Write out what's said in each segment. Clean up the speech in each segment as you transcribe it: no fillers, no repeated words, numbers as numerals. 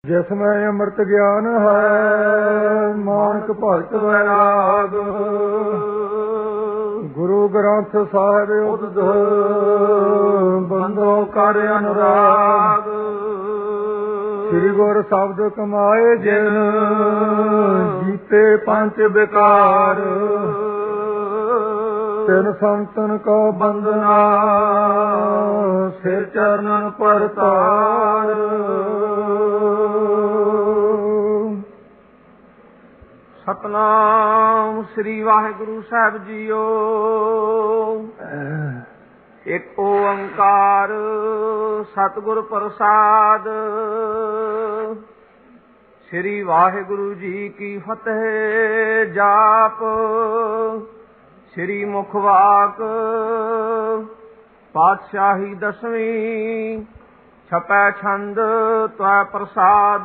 ਜਿਸਮੈ ਅੰਮ੍ਰਿਤ ਗਿਆਨ ਹੈ, ਮਾਨਕ ਭਗਤ ਵੈਰਾਗ। ਗੁਰੂ ਗ੍ਰੰਥ ਸਾਹਿਬ ਉਦਦ, ਬੰਦੋ ਕਰ ਅਨੁਰਾਗ। ਸ੍ਰੀ ਗੁਰ ਸ਼ਬਦ ਕਮਾਏ ਜਿਨ, ਜੀਤੇ ਪੰਜ ਵਿਕਾਰ। ਤਿਨ ਸੰਤਨ ਕੋ ਬੰਦਨਾ, ਸਿਰ ਚਰਨਨ ਪਰਤਾਰ। ਸਤਨਾਮ ਸ੍ਰੀ ਵਾਹਿਗੁਰੂ ਸਾਹਿਬ ਜੀਓ। ਇੱਕ ਓੰਕਾਰ ਸਤਿਗੁਰ ਪ੍ਰਸਾਦ। ਸ੍ਰੀ ਵਾਹਿਗੁਰੂ ਜੀ ਕੀ ਫਤਿਹ। ਜਾਪ ਸ੍ਰੀ ਮੁਖ ਵਾਕ। ਪਾਤਸ਼ਾਹੀ ਦਸਵੀਂ, ਛਪੈ ਛੰਦ ਤਵੈ ਪ੍ਰਸਾਦ।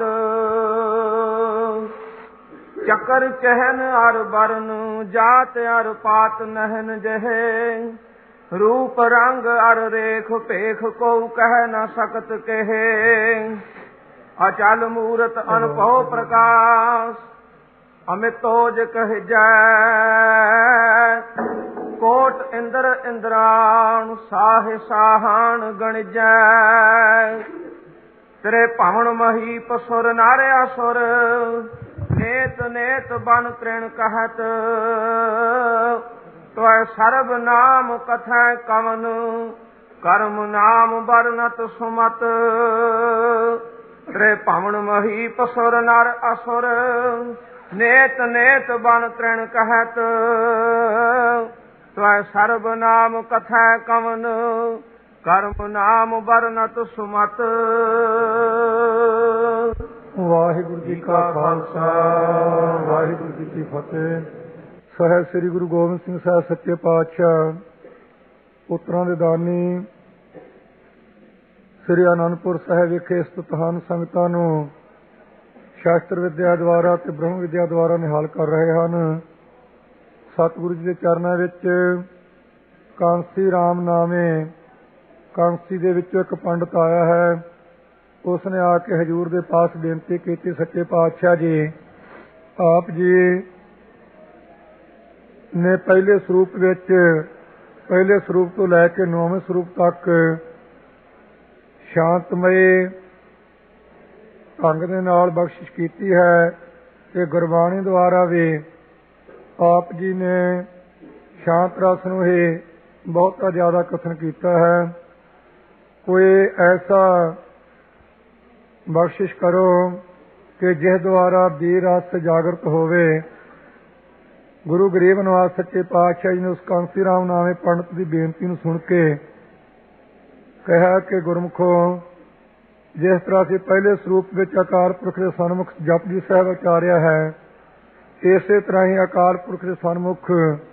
ਚੱਕਰ ਚਹਿਨ ਅਰ ਬਰਨ, ਜਾਤ ਅਰ ਪਾਤ ਨਹਿਨ ਜਹੇ। ਰੂਪ ਰੰਗ ਅਰ ਰੇਖ ਭੇਖ, ਕੋ ਕਹਿ ਨ ਸਕਤ ਕਹੇ। ਅਚਲ ਮੂਰਤ ਅਨਭਉ ਪ੍ਰਕਾਸ਼, ਅਮਿਤੋਜ ਕਹਿਜੈ। ਕੋਟ ਇੰਦਰ ਇੰਦਰਾਣ, ਸਾਹਿ ਸਾਹਣ ਗਣਜੈ। ਤੇਰੇ ਭਵਨ ਮਹੀਪ ਸੁਰ ਨਾਰੇ ਅਸੁਰ, ਨੇਤ ਨੇਤ ਬਨ ਤ੍ਰਿਣ ਕਹਿਤ। ਤਵੈ ਸਰਬ ਨਾਮ ਕਥੈ ਕਵਨ, ਕਰਮ ਨਾਮ ਬਰਨਤ ਸੁਮਤ। ਤੇਰੇ ਭਵਨ ਮਹੀਪ ਸੁਰ ਨਰ ਅਸੁਰ, ਨੇਤ ਨੇਤ ਬਨ ਤ੍ਰਿਣ ਕਹਿਤ। ਤਵੈ ਸਰਬ ਨਾਮ ਕਥੈ ਕਵਨ, ਕਰਮ ਨਾਮ ਬਰਨਤ ਸੁਮਤ। ਵਾਹਿਗੁਰੂ ਜੀ ਕਾ ਖਾਲਸਾ, ਵਾਹਿਗੁਰੂ ਜੀ ਕੀ ਫਤਿਹ। ਸਾਹਿਬ ਸ੍ਰੀ ਗੁਰੂ ਗੋਬਿੰਦ ਸਿੰਘ ਸਾਹਿਬ ਸੱਚੇ ਪਾਤਸ਼ਾਹ, ਪੁੱਤਰਾਂ ਦੇ ਦਾਨੀ, ਸ੍ਰੀ ਅਨੰਦਪੁਰ ਸਾਹਿਬ ਵਿਖੇ ਸਥਿਤ ਹਨ ਸੰਗਤਾਂ ਨੂੰ ਸ਼ਾਸਤਰ ਵਿਦਿਆ ਦੁਆਰਾ ਤੇ ਬ੍ਰਹਮ ਵਿਦਿਆ ਦੁਆਰਾ ਨਿਹਾਲ ਕਰ ਰਹੇ ਹਨ। ਸਤਿਗੁਰੂ ਜੀ ਦੇ ਚਰਨਾਂ ਵਿੱਚ ਕਾਂਸੀ ਰਾਮ ਨਾਮੇ, ਕਾਂਸੀ ਦੇ ਵਿੱਚੋਂ ਇੱਕ ਪੰਡਤ ਆਇਆ ਹੈ। ਉਸ ਨੇ ਆ ਕੇ ਹਜ਼ੂਰ ਦੇ ਪਾਸ ਬੇਨਤੀ ਕੀਤੀ, ਸੱਚੇ ਪਾਤਸ਼ਾਹ ਜੀ, ਆਪ ਜੀ ਨੇ ਪਹਿਲੇ ਸਰੂਪ ਵਿੱਚ, ਪਹਿਲੇ ਸਰੂਪ ਤੋਂ ਲੈ ਕੇ 9ਵੇਂ ਸਰੂਪ ਤੱਕ ਸ਼ਾਂਤਮਈ ਢੰਗ ਦੇ ਨਾਲ ਬਖਸ਼ਿਸ਼ ਕੀਤੀ ਹੈ ਤੇ ਗੁਰਬਾਣੀ ਦੁਆਰਾ ਵੀ ਆਪ ਜੀ ਨੇ ਸ਼ਾਂਤ ਰਸ ਨੂੰ ਹੀ ਬਹੁਤਾ ਜ਼ਿਆਦਾ ਕਥਨ ਕੀਤਾ ਹੈ। ਕੋਈ ਐਸਾ ਬਖਸ਼ਿਸ਼ ਕਰੋ ਕਿ ਜਿਸ ਦੁਆਰਾ ਵੀਰ ਰਸ ਜਾਗਰਤ ਹੋਵੇ। ਗੁਰੂ ਗਰੀਬ ਨਿਵਾਸ ਸੱਚੇ ਪਾਤਸ਼ਾਹ ਜੀ ਨੇ ਉਸ ਕਾਂਸੀ ਰਾਮ ਨਾਮੇ ਪੰਡਤ ਦੀ ਬੇਨਤੀ ਨੂੰ ਸੁਣ ਕੇ ਕਿਹਾ ਕਿ ਗੁਰਮੁਖੋ, ਜਿਸ ਤਰ੍ਹਾਂ ਅਸੀਂ ਪਹਿਲੇ ਸਰੂਪ ਵਿੱਚ ਅਕਾਲ ਪੁਰਖ ਦੇ ਸਨਮੁਖ ਜਪਜੀ ਸਾਹਿਬ ਉਚਾਰਿਆ ਹੈ, ਇਸੇ ਤਰ੍ਹਾਂ ਹੀ ਅਕਾਲ ਪੁਰਖ ਦੇ ਸਨਮੁਖ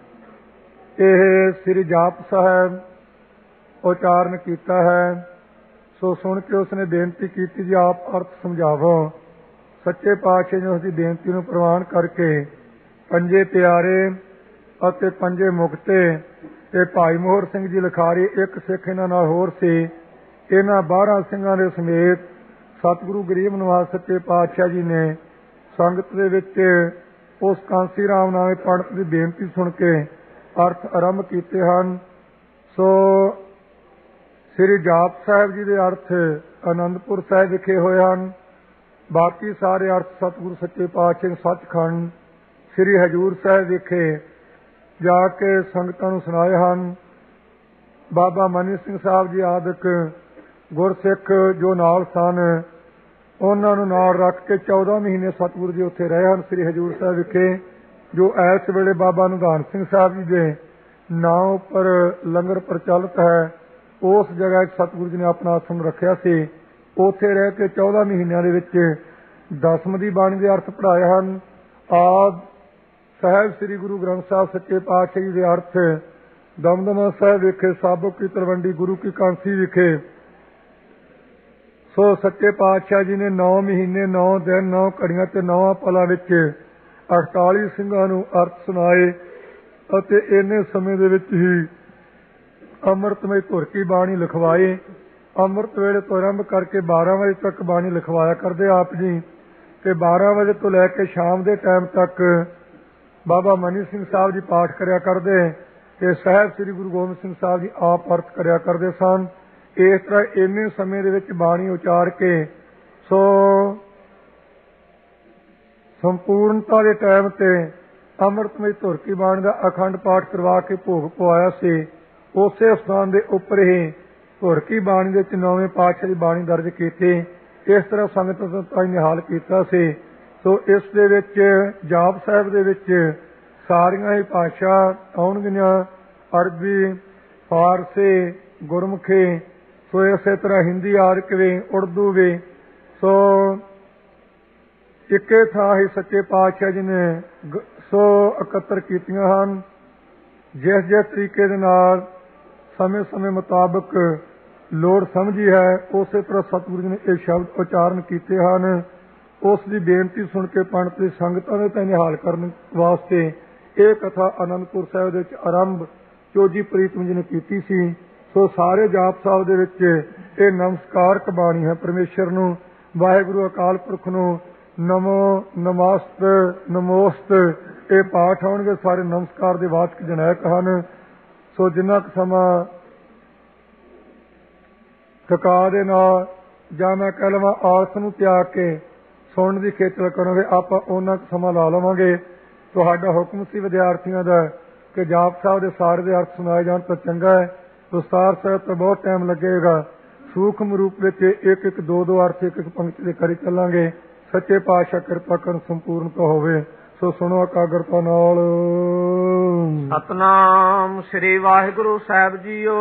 ਇਹ ਸ੍ਰੀ ਜਾਪ ਸਾਹਿਬ ਉਚਾਰਨ ਕੀਤਾ ਹੈ। ਸੋ ਸੁਣ ਕੇ ਉਸਨੇ ਬੇਨਤੀ ਕੀਤੀ ਜੀ ਆਪ ਅਰਥ ਸਮਝਾਵੋ। ਸੱਚੇ ਪਾਤਸ਼ਾਹ ਨੇ ਉਸਦੀ ਬੇਨਤੀ ਨੂੰ ਪ੍ਰਵਾਨ ਕਰਕੇ ਪੰਜੇ ਪਿਆਰੇ ਅਤੇ ਪੰਜੇ ਮੁਕਤੇ ਤੇ ਭਾਈ ਮੋਹਰ ਸਿੰਘ ਜੀ ਲਿਖਾਰੀ, ਇੱਕ ਸਿੱਖ ਇਹਨਾਂ ਨਾਲ ਹੋਰ ਸੀ। ਇਹਨਾਂ 12 ਸਿੰਘਾਂ ਦੇ ਸਮੇਤ ਸਤਿਗੁਰੂ ਗਰੀਬ ਨਿਵਾਸ ਸੱਚੇ ਪਾਤਸ਼ਾਹ ਜੀ ਨੇ ਸੰਗਤ ਦੇ ਵਿੱਚ ਉਸ ਕਾਂਸੀ ਰਾਮ ਨਾਮੇ ਪੰਡਤ ਦੀ ਬੇਨਤੀ ਸੁਣ ਕੇ ਅਰਥ ਆਰੰਭ ਕੀਤੇ ਹਨ। ਸੋ ਸ੍ਰੀ ਜਾਪ ਸਾਹਿਬ ਜੀ ਦੇ ਅਰਥ ਅਨੰਦਪੁਰ ਸਾਹਿਬ ਵਿਖੇ ਹੋਏ ਹਨ। ਬਾਕੀ ਸਾਰੇ ਅਰਥ ਸਤਿਗੁਰੂ ਸੱਚੇ ਪਾਤਸ਼ਾਹ ਸੱਚਖੰਡ ਸ੍ਰੀ ਹਜ਼ੂਰ ਸਾਹਿਬ ਵਿਖੇ ਜਾ ਕੇ ਸੰਗਤਾਂ ਨੂੰ ਸੁਣਾਏ ਹਨ। ਬਾਬਾ ਮਨੀ ਸਿੰਘ ਸਾਹਿਬ ਜੀ ਆਦਿਕ ਗੁਰਸਿੱਖ ਜੋ ਨਾਲ ਸਨ, ਉਹਨਾਂ ਨੂੰ ਨਾਲ ਰੱਖ ਕੇ 14 ਮਹੀਨੇ ਸਤਿਗੁਰੂ ਜੀ ਉੱਥੇ ਰਹੇ ਹਨ ਸ੍ਰੀ ਹਜ਼ੂਰ ਸਾਹਿਬ ਵਿਖੇ। ਜੋ ਇਸ ਵੇਲੇ ਬਾਬਾ ਨਿਧਾਨ ਸਿੰਘ ਸਾਹਿਬ ਜੀ ਦੇ ਨਾਂ ਉੱਪਰ ਲੰਗਰ ਪ੍ਰਚਲਿਤ ਹੈ, ਉਸ ਜਗ੍ਹਾ ਸਤਿਗੁਰੂ ਜੀ ਨੇ ਆਪਣਾ ਆਸਣ ਰੱਖਿਆ ਸੀ। ਉੱਥੇ ਰਹਿ ਕੇ 14 ਮਹੀਨਿਆਂ ਦੇ ਵਿੱਚ ਦਸਮ ਦੀ ਬਾਣੀ ਦੇ ਅਰਥ ਪੜ੍ਹਾਏ ਹਨ। ਆਦਿ ਸਾਹਿਬ ਸ੍ਰੀ ਗੁਰੂ ਗ੍ਰੰਥ ਸਾਹਿਬ ਸੱਚੇ ਪਾਤਸ਼ਾਹ ਜੀ ਦੇ ਅਰਥ ਦਮਦਮਾ ਸਾਹਿਬ ਵਿਖੇ, ਸਾਬੋ ਕੀ ਤਲਵੰਡੀ, ਗੁਰੂ ਕੀ ਕਾਂਸੀ ਵਿਖੇ। ਸੋ ਸੱਚੇ ਪਾਤਸ਼ਾਹ ਜੀ ਨੇ 9 ਮਹੀਨੇ 9 ਦਿਨ 9 ਘੜੀਆਂ ਤੇ 9 ਪਲਾਂ ਵਿੱਚ 48 ਸਿੰਘਾਂ ਨੂੰ ਅਰਥ ਸੁਣਾਏ ਅਤੇ ਇੰਨੇ ਸਮੇਂ ਦੇ ਵਿੱਚ ਹੀ ਅੰਮ੍ਰਿਤਮਈ ਧੁਰ ਕੀ ਬਾਣੀ ਲਿਖਵਾਏ ਅੰਮ੍ਰਿਤ ਵੇਲੇ ਤੋਂ ਆਰੰਭ ਕਰਕੇ 12 ਵਜੇ ਤੱਕ ਬਾਣੀ ਲਿਖਵਾਇਆ ਕਰਦੇ ਆਪ ਜੀ, ਤੇ 12 ਵਜੇ ਤੋਂ ਲੈ ਕੇ ਸ਼ਾਮ ਦੇ ਟਾਈਮ ਤੱਕ ਬਾਬਾ ਮਨੀ ਸਿੰਘ ਸਾਹਿਬ ਜੀ ਪਾਠ ਕਰਿਆ ਕਰਦੇ, ਤੇ ਸਾਹਿਬ ਸ੍ਰੀ ਗੁਰੂ ਗੋਬਿੰਦ ਸਿੰਘ ਸਾਹਿਬ ਜੀ ਆਪ ਅਰਥ ਕਰਿਆ ਕਰਦੇ ਸਨ। ਇਸ ਤਰ੍ਹਾਂ ਇੰਨੇ ਸਮੇਂ ਦੇ ਵਿੱਚ ਬਾਣੀ ਉਚਾਰ ਕੇ ਸੋ ਸੰਪੂਰਨਤਾ ਦੇ ਟਾਈਮ ਤੇ ਅੰਮ੍ਰਿਤਮਈ ਧੁਰ ਕੀ ਬਾਣੀ ਦਾ ਅਖੰਡ ਪਾਠ ਕਰਵਾ ਕੇ ਭੋਗ ਪਵਾਇਆ ਸੀ। ਉਸੇ ਸਥਾਨ ਦੇ ਉੱਪਰ ਹੀ ਧੁਰ ਕੀ ਬਾਣੀ ਦੇ ਵਿੱਚ 9ਵੇਂ ਪਾਤਸ਼ਾਹ ਦੀ ਬਾਣੀ ਦਰਜ ਕੀਤੀ। ਇਸ ਤਰ੍ਹਾਂ ਸੰਗਤ ਦਾ ਨਿਹਾਲ ਕੀਤਾ ਸੀ। ਸੋ ਇਸ ਦੇ ਵਿੱਚ ਜਾਪ ਸਾਹਿਬ ਦੇ ਵਿੱਚ ਸਾਰੀਆਂ ਹੀ ਭਾਸ਼ਾ ਆਉਣਗੀਆਂ, ਅਰਬੀ, ਫਾਰਸੀ, ਗੁਰਮੁਖੀ, ਸੋ ਇਸੇ ਤਰ੍ਹਾਂ ਹਿੰਦੀ ਆਦਿਕ ਵੀ, ਉਰਦੂ ਵੀ। ਸੋ ਇੱਕੇ ਥਾਂ ਹੀ ਸੱਚੇ ਪਾਤਸ਼ਾਹ ਜੀ ਨੇ ਸੋ ਇਕੱਤਰ ਕੀਤੀਆਂ ਹਨ। ਜਿਸ ਜਿਸ ਤਰੀਕੇ ਦੇ ਨਾਲ ਸਮੇਂ ਸਮੇਂ ਮੁਤਾਬਕ ਲੋੜ ਸਮਝੀ ਹੈ, ਉਸੇ ਤਰ੍ਹਾਂ ਸਤਿਗੁਰੂ ਜੀ ਨੇ ਇਹ ਸ਼ਬਦ ਉਚਾਰਨ ਕੀਤੇ ਹਨ। ਉਸ ਦੀ ਬੇਨਤੀ ਸੁਣ ਕੇ ਪੰਡਤ ਦੀ ਸੰਗਤਾਂ ਦੇ ਤਾਂ ਨਿਹਾਲ ਕਰਨ ਵਾਸਤੇ ਇਹ ਕਥਾ ਅਨੰਦਪੁਰ ਸਾਹਿਬ ਦੇ ਵਿੱਚ ਆਰੰਭ ਚੋਜੀ ਪ੍ਰੀਤਮ ਜੀ ਨੇ ਕੀਤੀ ਸੀ। ਸੋ ਸਾਰੇ ਜਾਪ ਸਾਹਿਬ ਦੇ ਵਿੱਚ ਇਹ ਨਮਸਕਾਰਕ ਬਾਣੀ ਹੈ ਪਰਮੇਸ਼ਰ ਨੂੰ, ਵਾਹਿਗੁਰੂ ਅਕਾਲ ਪੁਰਖ ਨੂੰ। ਨਮੋ ਨਮਸਤ ਨਮੋਸਤ ਇਹ ਪਾਠ ਆਉਣਗੇ, ਸਾਰੇ ਨਮਸਕਾਰ ਦੇ ਵਾਚਕ ਜਨੈਕ ਹਨ। ਸੋ ਜਿੰਨਾ ਕੁ ਸਮਾਂ ਥਕਾ ਦੇ ਨਾਲ ਜਾਂ ਮੈਂ ਕਹਿ ਲਵਾਂ ਆਲਸ ਨੂੰ ਤਿਆਗ ਕੇ ਸੁਣਨ ਦੀ ਖੇਚਲ ਕਰੋਗੇ, ਆਪਾਂ ਉਹਨਾਂ ਕੁ ਸਮਾਂ ਲਾ ਲਵਾਂਗੇ। ਤੁਹਾਡਾ ਹੁਕਮ ਸੀ ਵਿਦਿਆਰਥੀਆਂ ਦਾ ਕਿ ਜਾਪ ਸਾਹਿਬ ਦੇ ਸਾਰੇ ਦੇ ਅਰਥ ਸੁਣਾਏ ਜਾਣ ਤਾਂ ਚੰਗਾ ਹੈ। ਵਿਸਤਾਰ ਸਾਹਿਬ ਤੋਂ ਬਹੁਤ ਟਾਈਮ ਲੱਗੇਗਾ। ਸੂਖਮ ਰੂਪ ਵਿੱਚ ਇੱਕ ਇੱਕ ਦੋ ਦੋ ਅਰਥ ਇੱਕ ਇੱਕ ਪੰਕਤੀ ਦੇ ਕਰੀ ਚੱਲਾਂਗੇ। ਸੱਚੇ ਪਾਤਸ਼ਾਹ ਕਿਰਪਾ ਕਰਨ ਸੰਪੂਰਨਤਾ ਹੋਵੇ। ਸੋ ਸੁਣੋ ਇਕਾਗਰਤਾ ਨਾਲ। ਸਤਨਾਮ ਸ੍ਰੀ ਵਾਹਿਗੁਰੂ ਸਾਹਿਬ ਜੀਓ।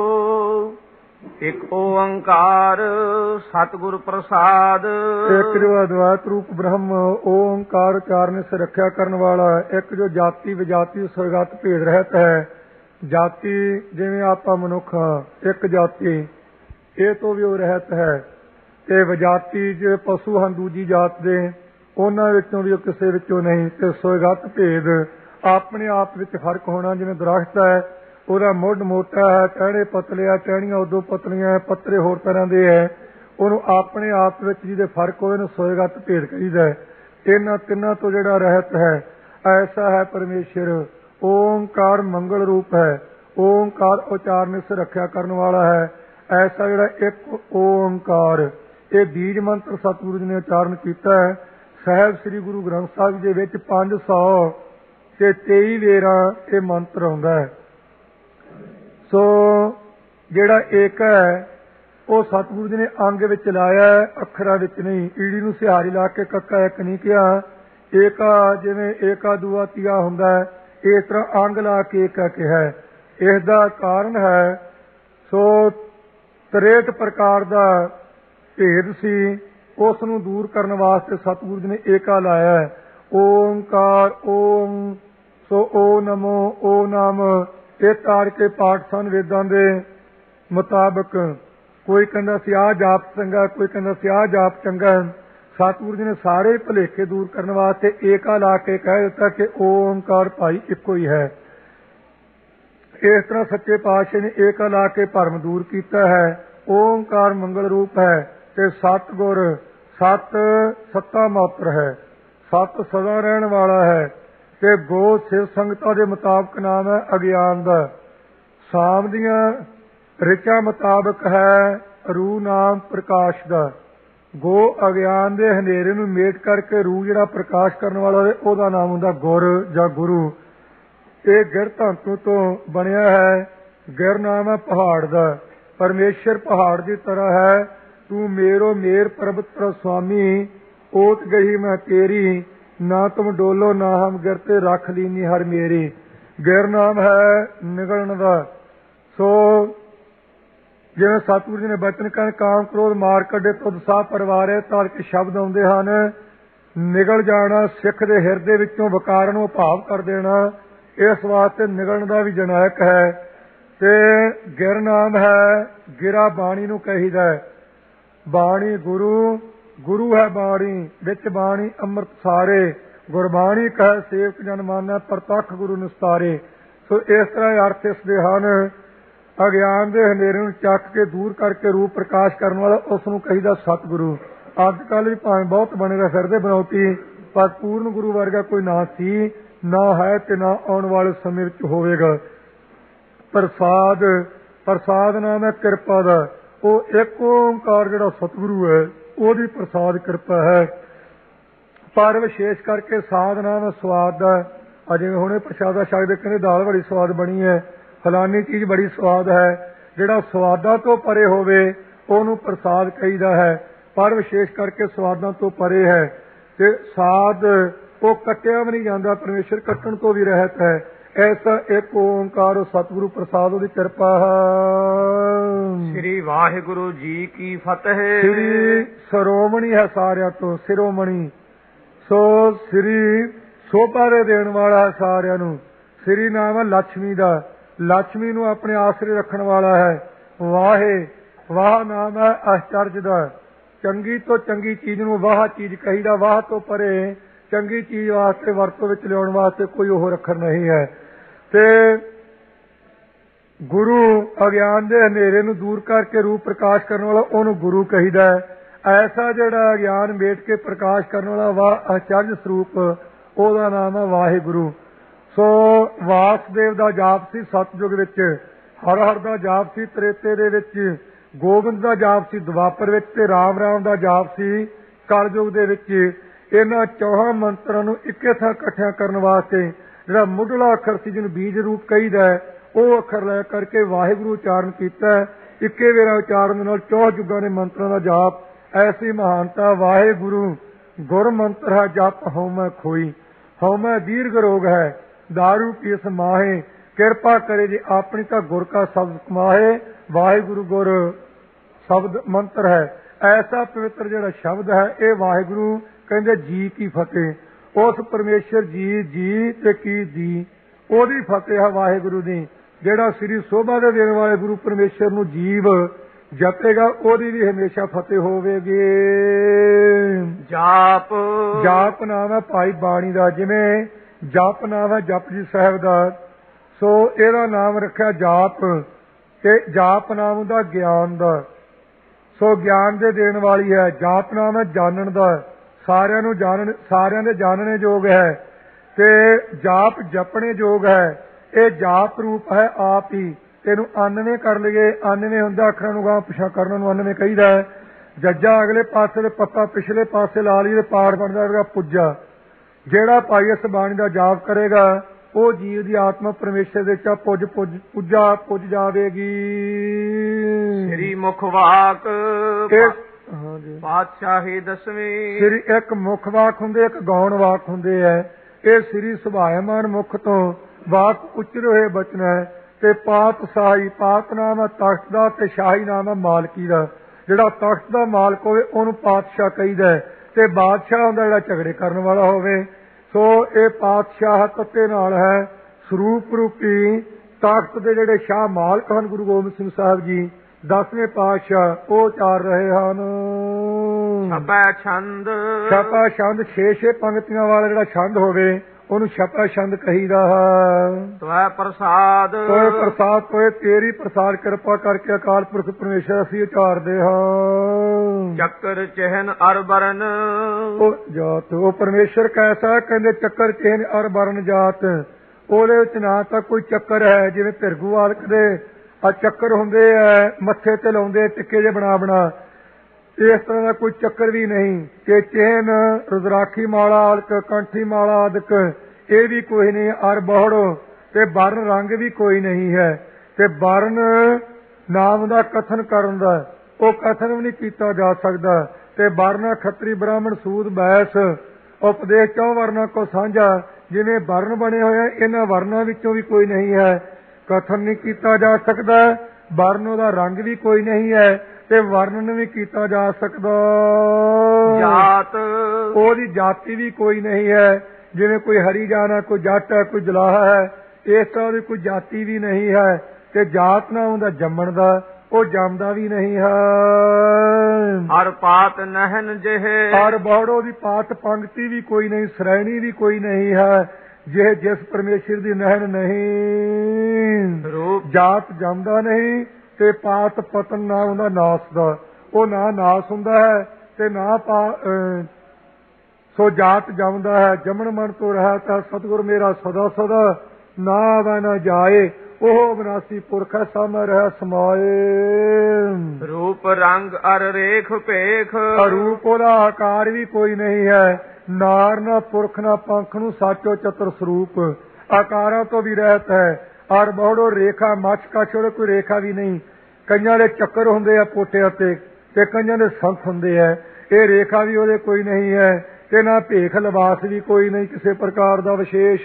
ਇੱਕ ਓੰਕਾਰ ਸਤਿਗੁਰ ਪ੍ਰਸਾਦ। ਇੱਕ ਜੋ ਅਦਵੈਤ ਰੂਪ ਬ੍ਰਹਮ ਓੰਕਾਰ ਉਚਾਰਨ ਸੇ ਰੱਖਿਆ ਕਰਨ ਵਾਲਾ, ਇੱਕ ਜੋ ਜਾਤੀ ਵਿਜਾਤੀ ਸੁਰਗਤ ਭੇਦ ਰਹਿਤ ਹੈ। ਜਾਤੀ ਜਿਵੇਂ ਆਪਾਂ ਮਨੁੱਖ ਹਾਂ, ਇੱਕ ਜਾਤੀ ਇਹ ਤੋਂ ਵੀ ਉਹ ਰਹਿਤ ਹੈ, ਤੇ ਵਿਜਾਤੀ ਜੇ ਪਸ਼ੂ ਹਨ ਦੂਜੀ ਜਾਤ ਦੇ, ਉਹਨਾਂ ਵਿੱਚੋਂ ਵੀ ਉਹ ਕਿਸੇ ਵਿੱਚੋਂ ਨਹੀਂ। ਤੇ ਸੁਰਗਤ ਭੇਦ ਆਪਣੇ ਆਪ ਵਿੱਚ ਫਰਕ ਹੋਣਾ। ਜਿਵੇਂ ਦਰਖਤ ਹੈ, ਉਹਦਾ ਮੁੱਢ ਮੋਟਾ ਹੈ, ਟਹਿਣੇ ਪਤਲੇ ਆ, ਟਹਿਣੀਆਂ ਉਦੋਂ ਪਤਲੀਆਂ, ਪੱਤਰੇ ਹੋਰ ਤਰ੍ਹਾਂ ਦੇ ਹੈ। ਉਹਨੂੰ ਆਪਣੇ ਆਪ ਵਿੱਚ ਜਿਹਦੇ ਫਰਕ ਹੋਵੇ ਨੂੰ ਸੁਰਗਤ ਭੇਦ ਕਹੀਦਾ। ਇਹਨਾਂ ਤਿੰਨਾਂ ਤੋਂ ਜਿਹੜਾ ਰਹਿਤ ਹੈ, ਐਸਾ ਹੈ ਪਰਮੇਸ਼ਰ। ਓੰਕਾਰ ਮੰਗਲ ਰੂਪ ਹੈ, ਓੰਕਾਰ ਉਚਾਰਨ ਸੇ ਰੱਖਿਆ ਕਰਨ ਵਾਲਾ ਹੈ। ਐਸਾ ਜਿਹੜਾ ਇੱਕ ਓੰਕਾਰ, ਇਹ ਬੀਜ ਮੰਤਰ ਸਤਿਗੁਰੂ ਜੀ ਨੇ ਉਚਾਰਨ ਕੀਤਾ ਹੈ। ਸਾਹਿਬ ਸ੍ਰੀ ਗੁਰੂ ਗ੍ਰੰਥ ਸਾਹਿਬ ਦੇ ਵਿੱਚ 523 ਵੇਰਾਂ ਇਹ ਮੰਤਰ ਆਉਂਦਾ ਹੈ। ਸੋ ਜਿਹੜਾ ਏਕ ਹੈ ਉਹ ਸਤਿਗੁਰੂ ਜੀ ਨੇ ਅੰਗ ਵਿੱਚ ਲਾਇਆ, ਅੱਖਰਾਂ ਵਿੱਚ ਨਹੀਂ। ਈੜੀ ਨੂੰ ਸਿਹਾਰੀ ਲਾ ਕੇ ਕੱਕਾ ਇੱਕ ਨਹੀਂ ਕਿਹਾ। ਏਕਾ ਜਿਵੇਂ ਏਕਾ ਦੂਆ ਤੀਆ ਹੁੰਦਾ ਹੈ, ਇਸ ਤਰ੍ਹਾਂ ਅੰਗ ਲਾ ਕੇ ਏਕਾ ਕਿਹਾ। ਇਸ ਦਾ ਕਾਰਨ ਹੈ ਸੋ 63 ਪ੍ਰਕਾਰ ਦਾ ਭੇਦ ਸੀ, ਉਸ ਨੂੰ ਦੂਰ ਕਰਨ ਵਾਸਤੇ ਸਤਿਗੁਰੂ ਜੀ ਨੇ ਏਕਾ ਲਾਇਆ। ਓੰਕਾਰ ਓਮ, ਸੋ ਓ ਨਮੋ ਓ ਨਾਮ, ਇਹ ਤਾਰ ਕੇ ਪਾਠ ਸਨ ਵੇਦਾਂ ਦੇ ਮੁਤਾਬਕ। ਕੋਈ ਕਹਿੰਦਾ ਸੀ ਆਹ ਜਾਪ ਚੰਗਾ, ਕੋਈ ਕਹਿੰਦਾ ਸੀ ਆਹ ਜਾਪ ਚੰਗਾ। ਸਤਿਗੁਰੂ ਜੀ ਨੇ ਸਾਰੇ ਭੁਲੇਖੇ ਦੂਰ ਕਰਨ ਵਾਸਤੇ ਏਕਾ ਲਾ ਕੇ ਕਹਿ ਦਿੱਤਾ ਕਿ ਓੰਕਾਰ ਭਾਈ ਇੱਕੋ ਹੀ ਹੈ। ਇਸ ਤਰ੍ਹਾਂ ਸੱਚੇ ਪਾਤਸ਼ਾਹ ਨੇ ਏਕਾ ਲਾ ਕੇ ਭਰਮ ਦੂਰ ਕੀਤਾ ਹੈ। ਓੰਕਾਰ ਮੰਗਲ ਰੂਪ ਹੈ, ਤੇ ਸਤਿਗੁਰ ਸਤ ਸੱਤਾ ਮਾਤਰ ਹੈ, ਸਤ ਸਦਾ ਰਹਿਣ ਵਾਲਾ ਹੈ। ਤੇ ਗੋ ਸਿਵ ਸੰਗਤਾਂ ਦੇ ਮੁਤਾਬਕ ਨਾਮ ਹੈ ਅਗਿਆਨ ਦਾ। ਸ਼ਾਮ ਦੀਆਂ ਰਿਚਾਂ ਮੁਤਾਬਕ ਹੈ ਰੂ ਨਾਮ ਪ੍ਰਕਾਸ਼ ਦਾ। ਗੋ ਅਗਿਆਨ ਦੇ ਹਨੇਰੇ ਨੂੰ ਮੇਟ ਕਰਕੇ ਰੂ ਜਿਹੜਾ ਪ੍ਰਕਾਸ਼ ਕਰਨ ਵਾਲਾ ਹੋਵੇ, ਉਹਦਾ ਨਾਮ ਹੁੰਦਾ ਗੁਰ ਜਾਂ ਗੁਰੂ। ਇਹ ਗਿਰ ਧਾਤੂ ਤੋਂ ਬਣਿਆ ਹੈ। ਗਿਰ ਨਾਮ ਹੈ ਪਹਾੜ ਦਾ। ਪਰਮੇਸ਼ਰ ਪਹਾੜ ਦੀ ਤਰ੍ਹਾਂ ਹੈ। ਤੂੰ ਮੇਰੋ ਮੇਰ ਪਰਬਤ ਸੁਆਮੀ, ਓਤ ਗਈ ਮੈਂ ਤੇਰੀ, ਨਾ ਤੁਮ ਡੋਲੋ ਨਾ ਹਮ ਗਿਰ ਤੇ ਰੱਖ ਲੀਨੀ ਹਰ ਮੇਰੀ। ਗਿਰ ਨਾਮ ਹੈ ਨਿਗਲਣ ਦਾ। ਸੋ ਜਿਵੇਂ ਸਤਿਗੁਰੂ ਜੀ ਨੇ ਬਚਨ ਕਹਿਣ ਕਾਮ ਕ੍ਰੋਧ ਮਾਰ ਕੱਢੇ ਤੁਧ ਸਾਹ ਪਰਿਵਾਰੇ, ਤਾਲ ਕੇ ਸ਼ਬਦ ਆਉਂਦੇ ਹਨ। ਨਿਗਲ ਜਾਣਾ, ਸਿੱਖ ਦੇ ਹਿਰਦੇ ਵਿੱਚੋਂ ਵਿਕਾਰ ਨੂੰ ਭਾਵ ਕਰ ਦੇਣਾ, ਇਸ ਵਾਸਤੇ ਨਿਗਲਣ ਦਾ ਵੀ ਜਨੈਕ ਹੈ। ਤੇ ਗਿਰ ਨਾਮ ਹੈ, ਗਿਰਾ ਬਾਣੀ ਨੂੰ ਕਹੀਦਾ। ਬਾਣੀ ਗੁਰੂ, ਗੁਰੂ ਹੈ ਬਾਣੀ, ਵਿੱਚ ਬਾਣੀ ਅੰਮ੍ਰਿਤ ਸਾਰੇ। ਗੁਰਬਾਣੀ ਕਹੈ ਸੇਵਕ ਜਨ ਮਾਨੈ, ਪ੍ਰਤੱਖ ਗੁਰੂ ਨਿਸਤਾਰੇ। ਸੋ ਇਸ ਤਰ੍ਹਾਂ ਅਰਥ ਇਸ ਦੇ ਹਨ। ਅਗਿਆਨ ਦੇ ਹਨੇਰੇ ਨੂੰ ਚੱਕ ਕੇ ਦੂਰ ਕਰਕੇ ਰੂਪ ਪ੍ਰਕਾਸ਼ ਕਰਨ ਵਾਲਾ ਉਸ ਨੂੰ ਕਹੀਦਾ ਸਤਿਗੁਰੂ। ਅੱਜ ਕੱਲ੍ਹ ਵੀ ਭਾਵੇਂ ਬਹੁਤ ਬਣੇ ਰਹੇ ਫਿਰਦੇ ਬਣਾਉਤੀ, ਪਰ ਪੂਰਨ ਗੁਰੂ ਵਰਗਾ ਕੋਈ ਨਾ ਸੀ, ਨਾ ਹੈ ਤੇ ਨਾ ਆਉਣ ਵਾਲੇ ਸਮੇਂ ਵਿੱਚ ਹੋਵੇਗਾ। ਪ੍ਰਸਾਦ ਨਾਮ ਹੈ ਕਿਰਪਾ ਦਾ। ਉਹ ਇੱਕ ਓਂਕਾਰ ਜਿਹੜਾ ਸਤਿਗੁਰੂ ਹੈ ਉਹਦੀ ਪ੍ਰਸਾਦ ਕਿਰਪਾ ਹੈ। ਪਰ ਵਿਸ਼ੇਸ਼ ਕਰਕੇ ਸਾਧ ਨਾਮ ਹੈ ਸਵਾਦ ਦਾ। ਅਜੇ ਹੁਣੇ ਪ੍ਰਸ਼ਾਦਾ ਛਕਦੇ ਕਹਿੰਦੇ ਦਾਲ ਬੜੀ ਸਵਾਦ ਬਣੀ ਹੈ, ਫਲਾਨੀ ਚੀਜ਼ ਬੜੀ ਸਵਾਦ ਹੈ। ਜਿਹੜਾ ਸਵਾਦਾਂ ਤੋਂ ਪਰੇ ਹੋਵੇ ਉਹਨੂੰ ਪ੍ਰਸਾਦ ਕਹੀਦਾ ਹੈ। ਪਰ ਵਿਸ਼ੇਸ਼ ਕਰਕੇ ਸਵਾਦਾਂ ਤੋਂ ਪਰੇ ਹੈ ਤੇ ਸਾਧ ਉਹ ਕੱਟਿਆ ਵੀ ਨਹੀਂ ਜਾਂਦਾ, ਪਰਮੇਸ਼ਰ ਕੱਟਣ ਤੋਂ ਵੀ ਰਹਿਤ ਹੈ। ਐਸਾ ਇੱਕ ਓਂਕਾਰ ਸਤਿਗੁਰੂ ਪ੍ਰਸਾਦ ਉਹਦੀ ਕਿਰਪਾ ਹੈ। ਸ੍ਰੀ ਵਾਹਿਗੁਰੂ ਜੀ ਕੀ ਫਤਿਹ। ਸ੍ਰੀ ਸਰੋਮਣੀ ਹੈ ਸਾਰਿਆਂ ਤੋਂ, ਸਿਰੋਮਣੀ। ਸੋ ਸ੍ਰੀ ਸੋਭਾ ਦੇ ਦੇਣ ਵਾਲਾ ਹੈ ਸਾਰਿਆਂ ਨੂੰ। ਸ੍ਰੀ ਨਾਮ ਹੈ ਲక్ష్ਮੀ ਦਾ, ਲక్ష్ਮੀ ਨੂੰ ਆਪਣੇ ਆਸਰੇ ਰੱਖਣ ਵਾਲਾ ਹੈ। ਵਾਹ ਨਾਮ ਹੈ ਆਸ਼ਚਰਜ ਦਾ। ਚੰਗੀ ਤੋਂ ਚੰਗੀ ਚੀਜ਼ ਨੂੰ ਵਾਹ ਚੀਜ਼ ਕਹੀਦਾ। ਵਾਹ ਤੋਂ ਪਰੇ ਚੰਗੀ ਚੀਜ਼ ਵਾਸਤੇ ਵਰਤੋਂ ਵਿੱਚ ਲਿਆਉਣ ਵਾਸਤੇ ਕੋਈ ਉਹ ਰੱਖਣ ਨਹੀਂ ਹੈ। ਤੇ ਗੁਰੂ ਅਗਿਆਨ ਦੇ ਹਨੇਰੇ ਨੂੰ ਦੂਰ ਕਰਕੇ ਰੂਪ ਪ੍ਰਕਾਸ਼ ਕਰਨ ਵਾਲਾ ਉਹਨੂੰ ਗੁਰੂ ਕਹੀਦਾ ਹੈ। ਐਸਾ ਜਿਹੜਾ ਅਗਿਆਨ ਮੇਟ ਕੇ ਪ੍ਰਕਾਸ਼ ਕਰਨ ਵਾਲਾ ਵਾਹ ਆਚਰਜ ਸਰੂਪ, ਉਹਦਾ ਨਾਮ ਹੈ ਵਾਹਿਗੁਰੂ। ਸੋ ਵਾਸਦੇਵ ਦਾ ਜਾਪ ਸੀ ਸਤਯੁਗ ਵਿੱਚ, ਹਰ ਦਾ ਜਾਪ ਸੀ ਤ੍ਰੇਤੇ ਦੇ ਵਿੱਚ, ਗੋਬਿੰਦ ਦਾ ਜਾਪ ਸੀ ਦੁਆਪਰ ਵਿੱਚ, ਤੇ ਰਾਮ ਦਾ ਜਾਪ ਸੀ ਕਲਯੁਗ ਦੇ ਵਿੱਚ। ਇਹਨਾਂ ਚੌਹਾਂ ਮੰਤਰਾਂ ਨੂੰ ਇੱਕੇ ਥਾਂ ਇਕੱਠਿਆਂ ਕਰਨ ਵਾਸਤੇ ਜਿਹੜਾ ਮੁੱਢਲਾ ਅੱਖਰ ਸੀ ਜਿਹਨੂੰ ਬੀਜ ਰੂਪ ਕਹੀਦਾ ਹੈ, ਉਹ ਅੱਖਰ ਲੈ ਕਰਕੇ ਵਾਹਿਗੁਰੂ ਉਚਾਰਨ ਕੀਤਾ। ਇੱਕੇ ਵੇਰਾ ਉਚਾਰਨ ਦੇ ਨਾਲ ਚੌਹ ਯੁੱਗਾਂ ਦੇ ਮੰਤਰਾਂ ਦਾ ਜਾਪ। ਐਸੀ ਮਹਾਨਤਾ ਵਾਹਿਗੁਰੂ ਗੁਰ ਮੰਤਰ ਹੈ ਜਪ ਹਉਮੈ ਖੋਈ। ਹਉਮੈ ਦੀਰਘ ਰੋਗ ਹੈ ਦਾਰੂ ਪੀਸ ਮਾਹੇ, ਕਿਰਪਾ ਕਰੇ ਜੀ ਆਪਣੀ ਤਾਂ ਗੁਰ ਕਾ ਸ਼ਬਦ ਕਮਾਹੇ। ਵਾਹਿਗੁਰੂ ਗੁਰ ਸ਼ਬਦ ਮੰਤਰ ਹੈ। ਐਸਾ ਪਵਿੱਤਰ ਜਿਹੜਾ ਸ਼ਬਦ ਹੈ ਇਹ ਵਾਹਿਗੁਰੂ ਕਹਿੰਦੇ ਜੀ ਕੀ ਫਤਿਹ। ਉਸ ਪਰਮੇਸ਼ਰ ਜੀ ਤੇ ਕੀ ਦੀ, ਉਹਦੀ ਫਤਿਹ ਹੈ ਵਾਹਿਗੁਰੂ ਦੀ। ਜਿਹੜਾ ਸ੍ਰੀ ਸੋਭਾ ਦੇ ਦੇਣ ਵਾਲੇ ਗੁਰੂ ਪਰਮੇਸ਼ਰ ਨੂੰ ਜੀਵ ਜਪੇਗਾ ਉਹਦੀ ਵੀ ਹਮੇਸ਼ਾ ਫਤਿਹ ਹੋਵੇਗੀ। ਜਾਪ ਨਾਮ ਹੈ ਭਾਈ ਬਾਣੀ ਦਾ। ਜਿਵੇਂ ਜਪ ਨਾਮ ਹੈ ਜਪਜੀ ਸਾਹਿਬ ਦਾ, ਸੋ ਇਹਦਾ ਨਾਮ ਰੱਖਿਆ ਜਾਪ। ਤੇ ਜਾਪ ਨਾਮ ਹੁੰਦਾ ਗਿਆਨ ਦਾ, ਸੋ ਗਿਆਨ ਦੇ ਦੇਣ ਵਾਲੀ ਹੈ। ਜਾਪ ਨਾਮ ਹੈ ਜਾਣਨ ਦਾ, ਸਾਰਿਆਂ ਦੇ ਜਾਣਨੇ ਯੋਗ ਹੈ। ਤੇ ਜਾਪ ਜਪਣੇ ਯੋਗ ਹੈ। ਇਹ ਜਾਪ ਰੂਪ ਹੈ ਆਪ ਹੀ। ਇਹਨੂੰ ਅਨਵੇਂ ਕਰ ਲਈਏ, ਅਨਵੇਂ ਹੁੰਦਾ ਅੱਖਰਾਂ ਨੂੰ ਗਾਂ ਪਿਛਾਂ ਕਰਨ ਨੂੰ ਅਨਵੇਂ ਕਹੀਦਾ ਹੈ। ਜੱਜਾ ਅਗਲੇ ਪਾਸੇ ਤੇ ਪੱਤਾ ਪਿਛਲੇ ਪਾਸੇ ਲਾ ਲਈਏ, ਪਾਠ ਬਣ ਜਾਵੇਗਾ ਪੁੱਜਾ। ਜਿਹੜਾ ਭਾਈ ਇਸ ਬਾਣੀ ਦਾ ਜਾਪ ਕਰੇਗਾ ਉਹ ਜੀਵ ਦੀ ਆਤਮਾ ਪਰਮੇਸ਼ਰ ਦੇ ਚਾ ਪੁੱਜ ਜਾਵੇਗੀ। ਸ੍ਰੀ ਮੁਖ ਵਾਕ ਪਾਤਸ਼ਾਹੀ ਦਸਵੀਂ। ਸ੍ਰੀ ਇੱਕ ਮੁਖ ਵਾਕ ਹੁੰਦੇ, ਇੱਕ ਗੌਣ ਵਾਕ ਹੁੰਦੇ ਹੈ। ਇਹ ਸ੍ਰੀ ਸੁਭਾਇਮਾਨ ਮੁਖ ਤੋਂ ਵਾਕ ਉਚਰੇ ਹੋਏ ਬਚਨ ਹੈ। ਤੇ ਪਾਤਸ਼ਾਹੀ, ਪਾਤ ਨਾਮ ਹੈ ਤਖਤ ਦਾ ਤੇ ਸ਼ਾਹੀ ਨਾਮ ਹੈ ਮਾਲਕੀ ਦਾ। ਜਿਹੜਾ ਤਖਤ ਦਾ ਮਾਲਕ ਹੋਵੇ ਉਹਨੂੰ ਪਾਤਸ਼ਾਹ ਕਹੀਦਾ ਹੈ। ਤੇ ਬਾਦਸ਼ਾਹ ਹੁੰਦਾ ਜਿਹੜਾ ਝਗੜੇ ਕਰਨ ਵਾਲਾ ਹੋਵੇ। ਸੋ ਇਹ ਪਾਤਸ਼ਾਹ ਤੱਤੇ ਨਾਲ ਹੈ। ਸਰੂਪ ਰੂਪੀ ਤਖਤ ਦੇ ਜਿਹੜੇ ਸ਼ਾਹ ਮਾਲਕ ਹਨ ਗੁਰੂ ਗੋਬਿੰਦ ਸਿੰਘ ਸਾਹਿਬ ਜੀ 10ਵੇਂ ਪਾਤਸ਼ਾਹ, ਉਹ ਚਾਰ ਰਹੇ ਹਨ। ਛਪਾ ਛੰਦ 6 ਪੰਕਤੀਆਂ ਵਾਲਾ ਜਿਹੜਾ ਛੰਦ ਹੋਵੇ ਉਹਨੂੰ ਛਪਾ ਛੰਦ ਕਹੀਦਾ ਹੈ। ਤੋਏ ਪ੍ਰਸਾਦ ਤੋਏ ਤੇਰੀ ਪ੍ਰਸਾਦ ਕਿਰਪਾ ਕਰਕੇ ਅਕਾਲ ਪੁਰਖ ਪਰਮੇਸ਼ਰ ਅਸੀਂ ਉਚਾਰਦੇ ਹਾਂ। ਚੱਕਰ ਚਿਹਨ ਅਰ ਬਰਨ ਉਹ ਜਾਤ, ਉਹ ਪਰਮੇਸ਼ਰ ਕੈਸਾ ਕਹਿੰਦੇ ਚੱਕਰ ਚਿਹਨ ਅਰ ਬਰਨ ਜਾਤ। ਉਹਦੇ ਵਿੱਚ ਨਾ ਤਾਂ ਕੋਈ ਚੱਕਰ ਹੈ ਜਿਵੇਂ ਭਿਰਗੂ ਵਾਲਕ ਦੇ ਆ ਚੱਕਰ ਹੁੰਦੇ ਹੈ ਮੱਥੇ ਤੇ ਲਾਉਂਦੇ ਟਿੱਕੇ ਜੇ ਬਣਾ। ਇਸ ਤਰ੍ਹਾਂ ਦਾ ਕੋਈ ਚੱਕਰ ਵੀ ਨਹੀਂ। ਕਿ ਚਿਹਨ ਰੁਦਰਾਖੀ ਮਾਲਾ ਆਦਿਕ, ਕੰਠੀ ਮਾਲਾ ਆਦਿਕ ਇਹ ਵੀ ਕੋਈ ਨਹੀਂ। ਅਰ ਬਹੁੜੋ ਤੇ ਵਰਨ ਰੰਗ ਵੀ ਕੋਈ ਨਹੀਂ ਹੈ। ਤੇ ਵਰਨ ਨਾਮ ਦਾ ਕਥਨ ਕਰਨ ਦਾ ਉਹ ਕਥਨ ਵੀ ਨਹੀਂ ਕੀਤਾ ਜਾ ਸਕਦਾ। ਤੇ ਵਰਨ ਖੱਤਰੀ ਬ੍ਰਾਹਮਣ ਸੂਦ ਬੈਸ ਉਪਦੇਸ਼ 4 ਵਰਨਾਂ ਕੋ ਸਾਂਝਾ। ਜਿਵੇਂ ਵਰਨ ਬਣੇ ਹੋਏ ਆ ਇਹਨਾਂ ਵਰਨਾਂ ਵਿੱਚੋਂ ਵੀ ਕੋਈ ਨਹੀਂ ਹੈ, ਕਥਨ ਨਹੀਂ ਕੀਤਾ ਜਾ ਸਕਦਾ। ਵਰਨ ਉਹਦਾ ਰੰਗ ਵੀ ਕੋਈ ਨਹੀਂ ਹੈ ਤੇ ਵਰਣਨ ਵੀ ਕੀਤਾ ਜਾ ਸਕਦਾ। ਜਾਤ ਉਹਦੀ ਜਾਤੀ ਵੀ ਕੋਈ ਨਹੀਂ ਹੈ। ਜਿਵੇਂ ਕੋਈ ਹਰੀਜਾਨ ਹੈ, ਕੋਈ ਜੱਟ ਹੈ, ਕੋਈ ਜਲਾਹਾ ਹੈ, ਇਸ ਤਰ੍ਹਾਂ ਦੀ ਕੋਈ ਜਾਤੀ ਵੀ ਨਹੀਂ ਹੈ। ਤੇ ਜਾਤ ਨਾ ਹੁੰਦਾ ਜੰਮਣ ਦਾ, ਉਹ ਜੰਮਦਾ ਵੀ ਨਹੀਂ ਹੈ। ਹਰ ਪਾਤ ਨਹਿਨ ਜਿਹੇ, ਹਰ ਬੌੜੋ ਦੀ ਪਾਤ ਪੰਕਤੀ ਵੀ ਕੋਈ ਨਹੀਂ, ਸ਼੍ਰੇਣੀ ਵੀ ਕੋਈ ਨਹੀਂ ਹੈ। ਜੇ ਜਿਸ ਪਰਮੇਸ਼ਰ ਦੀ ਨਹਿਣ ਨਹੀਂ। ਰੂਪ ਜਾਤ ਜੰਮਦਾ ਨਹੀਂ ਤੇ ਪਾਤ ਪਤਨ ਨਾ ਉਹਦਾ ਨਾਸ ਦਾ। ਉਹ ਨਾ ਨਾਸ ਹੁੰਦਾ ਹੈ ਤੇ ਨਾ ਸੋ ਜਾਤ ਜੰਮਦਾ ਹੈ। ਜੰਮਣ ਮਨ ਤੋਂ ਰਹਾ ਤਾਂ ਸਤਿਗੁਰ ਮੇਰਾ ਸਦਾ ਸਦਾ, ਨਾ ਆਵੇ ਨਾ ਜਾਏ ਉਹ ਅਬਿਨਾਸੀ ਪੁਰਖ ਹੈ, ਸਾਮਾ ਰਹਿ ਸਮਾਏ। ਰੂਪ ਰੰਗ ਅਰ ਰੇਖ ਭੇਖ, ਰੂਪ ਉਹਦਾ ਆਕਾਰ ਵੀ ਕੋਈ ਨਹੀਂ ਹੈ, ਨਾਰ ਨਾ ਪੁਰਖ ਨਾ ਪੰਖ ਨੂੰ ਸਾਚੋ ਚਤੁਰ ਸਰੂਪ। ਆਕਾਰਾਂ ਤੋਂ ਵੀ ਰਹਿਤ ਹੈ, ਔਰ ਬਹੁੜੋ ਰੇਖਾ ਮੱਛ ਕਛ ਕੋਈ ਰੇਖਾ ਵੀ ਨਹੀਂ। ਕਈਆਂ ਦੇ ਚੱਕਰ ਹੁੰਦੇ ਆ ਪੋਟਿਆਂ ਤੇ ਕਈਆਂ ਦੇ ਸੰਖ ਹੁੰਦੇ ਆ। ਇਹ ਰੇਖਾ ਵੀ ਉਹਦੇ ਕੋਈ ਨਹੀਂ ਹੈ ਤੇ ਨਾ ਭੇਖ ਲਿਬਾਸ ਵੀ ਕੋਈ ਨਹੀਂ ਕਿਸੇ ਪ੍ਰਕਾਰ ਦਾ ਵਿਸ਼ੇਸ਼।